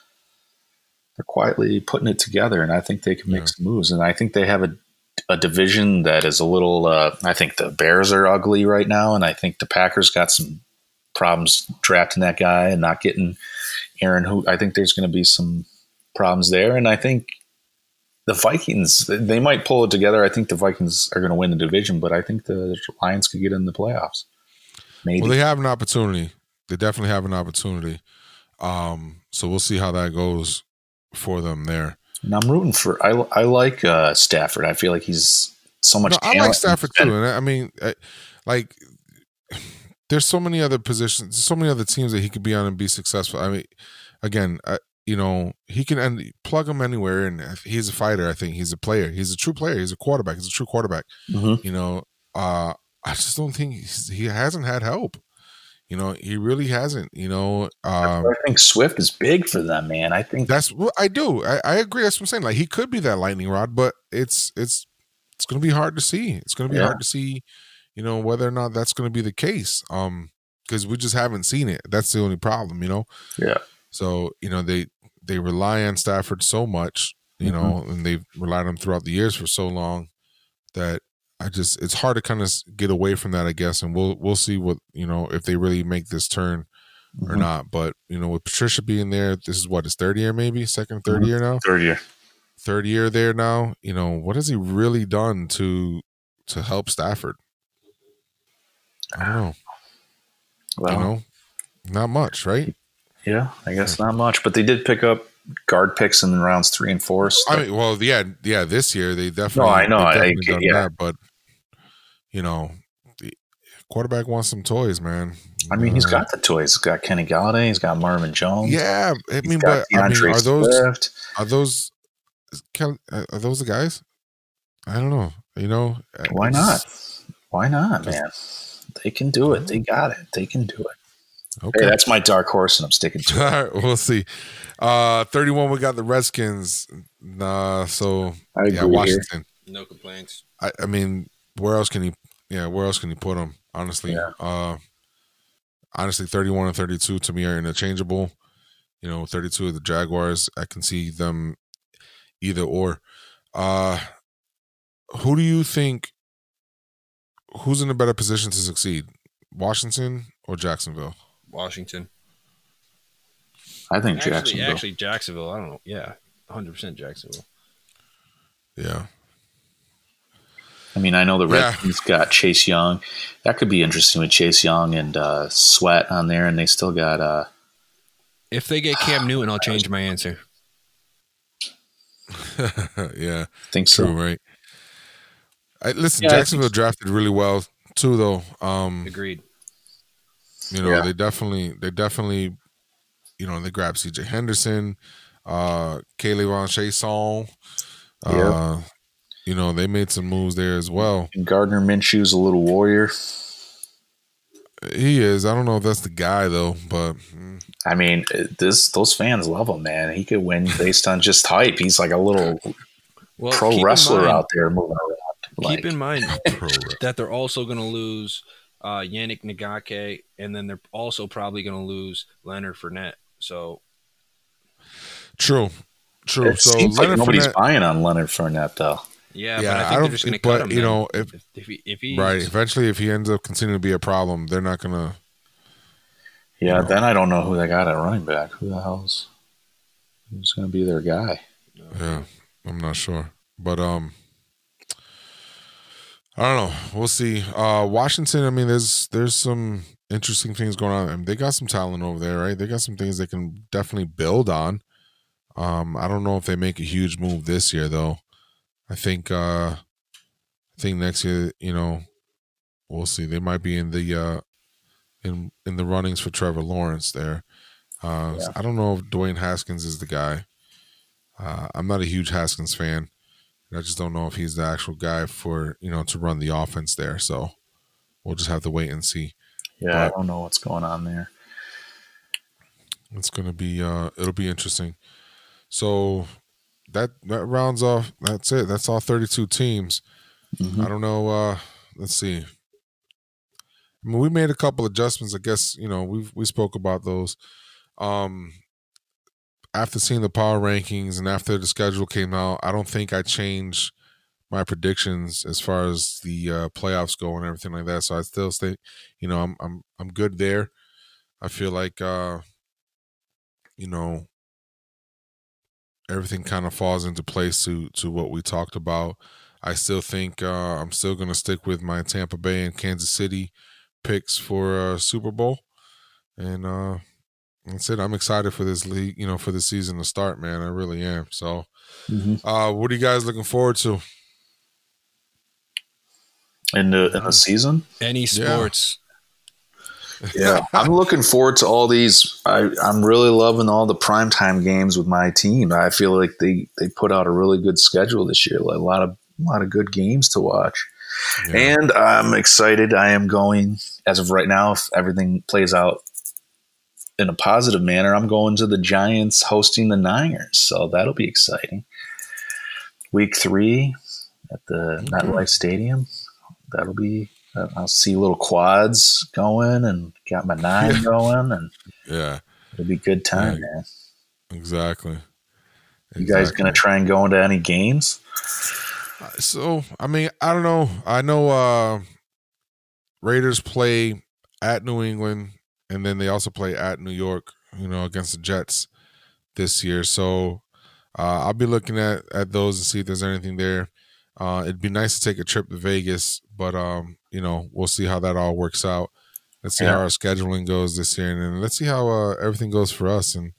Speaker 4: putting it together, and I think they can make some moves. And I think they have a division that is a little I think the Bears are ugly right now, and I think the Packers got some problems drafting that guy and not getting Aaron, who I think there's going to be some problems there. And I think the Vikings, they might pull it together. I think the Vikings are going to win the division, but I think the Lions could get in the playoffs. Maybe.
Speaker 1: Well, they have an opportunity. They definitely have an opportunity. So we'll see how that goes for them there.
Speaker 4: And I'm rooting for. I like Stafford. I feel like he's so much.
Speaker 1: I like Stafford too, and I mean, like, there's so many other positions, so many other teams that he could be on and be successful. I mean, again, he can plug him anywhere, and he's a fighter. I think he's a player. He's a true player. He's a quarterback. He's a true quarterback.
Speaker 4: Mm-hmm.
Speaker 1: I just don't think he hasn't had help. He really hasn't.
Speaker 4: I think Swift is big for them, man. I think
Speaker 1: that's what I do. I agree. That's what I'm saying. Like, he could be that lightning rod, but it's going to be hard to see. It's going to be hard to see, whether or not that's going to be the case. Because we just haven't seen it. That's the only problem.
Speaker 4: Yeah.
Speaker 1: So they rely on Stafford so much, and they've relied on him throughout the years for so long that it's hard to kind of get away from that, I guess, and we'll see what if they really make this turn or not. But with Patricia being there, this is what his third year, maybe third year now. Third year there now. What has he really done to help Stafford? I don't know.
Speaker 4: Well,
Speaker 1: not much, right?
Speaker 4: Yeah, I guess not much, but they did pick up guard picks in rounds 3 and 4. So.
Speaker 1: I mean, well, yeah. This year they definitely.
Speaker 4: No, I know.
Speaker 1: That, but the quarterback wants some toys, man.
Speaker 4: I mean, he's got the toys. He's got Kenny Galladay. He's got Marvin Jones.
Speaker 1: Yeah, I mean, but are those the guys? I don't know.
Speaker 4: Why not? Why not, man? They can do it. They got it. They can do it. Okay, hey, that's my dark horse, and I'm sticking to it.
Speaker 1: All right, we'll see. 31, we got the Redskins. So Washington.
Speaker 5: Here. No complaints.
Speaker 1: I mean, where else can he put them? Honestly, honestly, 31 and 32 to me are interchangeable. 32 of the Jaguars, I can see them either or. Who do you think? Who's in a better position to succeed, Washington or Jacksonville?
Speaker 5: Washington.
Speaker 4: I think Jacksonville.
Speaker 5: Actually, Jacksonville. I don't know. Yeah, 100% Jacksonville.
Speaker 1: Yeah.
Speaker 4: I mean, I know the Redskins got Chase Young. That could be interesting with Chase Young and Sweat on there, and they still got.
Speaker 5: If they get Cam Newton, I'll change my answer.
Speaker 1: Yeah,
Speaker 4: think so.
Speaker 1: True, right? Listen, Jacksonville drafted really well too, though.
Speaker 5: Agreed.
Speaker 1: They definitely, they grabbed C.J. Henderson, Kayvon Chaisson. They made some moves there as well.
Speaker 4: And Gardner Minshew's a little warrior.
Speaker 1: He is. I don't know if that's the guy though, but
Speaker 4: I mean, those fans love him, man. He could win based on just hype. He's like a little pro wrestler out there moving around.
Speaker 5: Keep in mind that they're also going to lose Yannick Ngake, and then they're also probably going to lose Leonard Fournette. So
Speaker 1: true.
Speaker 4: It
Speaker 1: so
Speaker 4: seems
Speaker 1: Leonard
Speaker 4: like nobody's
Speaker 1: Fournette,
Speaker 4: buying on Leonard Fournette though.
Speaker 5: yeah, but I think they're just going to cut him.
Speaker 1: You know, if
Speaker 5: he
Speaker 1: right, eventually, if he ends up continuing to be a problem, they're not going to.
Speaker 4: Yeah, then I don't know who they got at running back. Who's going to be their guy?
Speaker 1: Yeah, I'm not sure, but I don't know. We'll see. Washington. I mean, there's some interesting things going on. I mean, they got some talent over there, right? They got some things they can definitely build on. I don't know if they make a huge move this year, though. I think next year, you know, we'll see. They might be in the in the runnings for Trevor Lawrence there. I don't know if Dwayne Haskins is the guy. I'm not a huge Haskins fan. I just don't know if he's the actual guy for, you know, to run the offense there. So we'll just have to wait and see.
Speaker 4: Yeah, I don't know what's going on there.
Speaker 1: It's gonna be it'll be interesting. So that rounds off. That's it. That's all 32 teams. I don't know. Let's see. I mean, we made a couple adjustments. I guess, you know, we spoke about those. After seeing the power rankings and after the schedule came out, I don't think I changed my predictions as far as the playoffs go and everything like that. So I still think, you know, I'm good there. I feel like you know, everything kind of falls into place to what we talked about. I still think I'm still going to stick with my Tampa Bay and Kansas City picks for Super Bowl, and that's it. I'm excited for this league, you know, for the season to start, man. I really am. So, what are you guys looking forward to
Speaker 4: in the season?
Speaker 5: Any sports.
Speaker 4: Yeah, I'm looking forward to all these. I'm really loving all the primetime games with my team. I feel like they put out a really good schedule this year. A lot of good games to watch. Yeah. And I'm excited. I am going, as of right now, if everything plays out in a positive manner, I'm going to the Giants hosting the Niners. So that'll be exciting. Week 3 at the MetLife Stadium. That'll be, I'll see little quads going and got my 9 going, and it'll be a good time, man.
Speaker 1: Exactly.
Speaker 4: You guys going to try and go into any games?
Speaker 1: So, I mean, I don't know. I know Raiders play at New England, and then they also play at New York, you know, against the Jets this year. So I'll be looking at those and see if there's anything there. It'd be nice to take a trip to Vegas, but, you know, we'll see how that all works out. Let's see how our scheduling goes this year, and then let's see how everything goes for us. And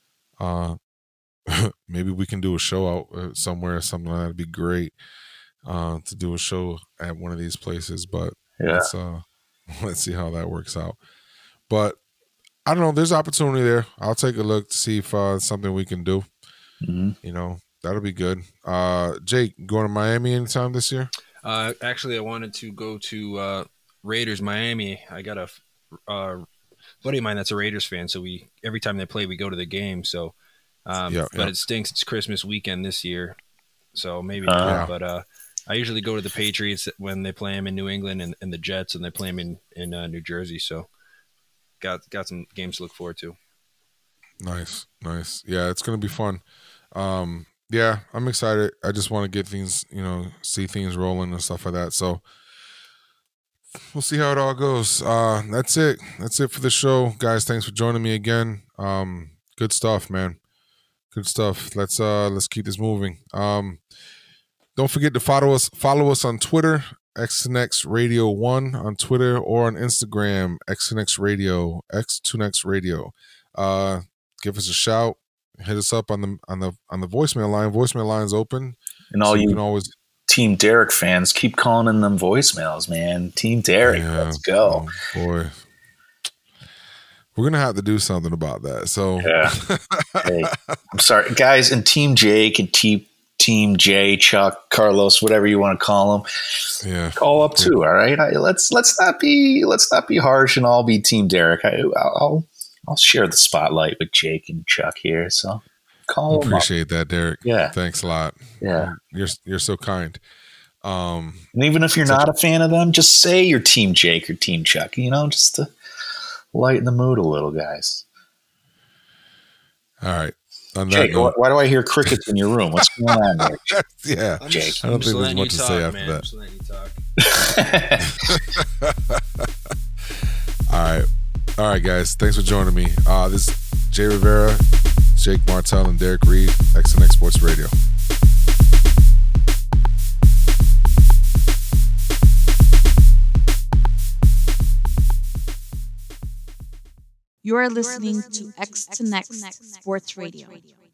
Speaker 1: maybe we can do a show out somewhere or something like that. It'd be great to do a show at one of these places, but let's see how that works out. But I don't know. There's opportunity there. I'll take a look to see if it's something we can do. You know, that'll be good. Jake, going to Miami anytime this year?
Speaker 5: Actually, I wanted to go to Raiders Miami. I got a buddy of mine that's a Raiders fan, so every time they play, we go to the game. So. But it stinks. It's Christmas weekend this year, so maybe not. But I usually go to the Patriots when they play them in New England, and the Jets, and they play them in New Jersey. So got some games to look forward to. Nice.
Speaker 1: Yeah, it's gonna be fun. Yeah, I'm excited. I just want to get things, you know, see things rolling and stuff like that. So we'll see how it all goes. That's it. That's it for the show, guys. Thanks for joining me again. Good stuff, man. Good stuff. Let's keep this moving. Don't forget to follow us on Twitter, XNX Radio 1 on Twitter, or on Instagram, XNX Radio, X2Next Radio. Give us a shout. Hit us up on the voicemail line. Voicemail line's open.
Speaker 4: And all you can always Team Derek fans, keep calling in them voicemails, man. Team Derek, let's go.
Speaker 1: Oh, boy. We're going to have to do something about that. So,
Speaker 4: Hey, I'm sorry, guys, and Team Jake and Team Team J, Chuck, Carlos, whatever you want to call them.
Speaker 1: Yeah.
Speaker 4: Call up too. All right. Let's not be harsh and all be Team Derek. I'll share the spotlight with Jake and Chuck here. So call them.
Speaker 1: Appreciate that, Derek.
Speaker 4: Yeah.
Speaker 1: Thanks a lot.
Speaker 4: Yeah.
Speaker 1: You're so kind.
Speaker 4: And even if you're not a fan of them, just say you're Team Jake or Team Chuck, just to lighten the mood a little, guys.
Speaker 1: All right.
Speaker 4: Jake, why do I hear crickets in your room? What's going on there?
Speaker 1: Yeah.
Speaker 4: Jake.
Speaker 1: I don't think there's much to say after that.
Speaker 5: Just letting you talk.
Speaker 1: All right, guys. Thanks for joining me. This is Jay Rivera, Jake Martell, and Derek Reed, XNX Sports Radio.
Speaker 6: You are listening to X to Next Sports Radio.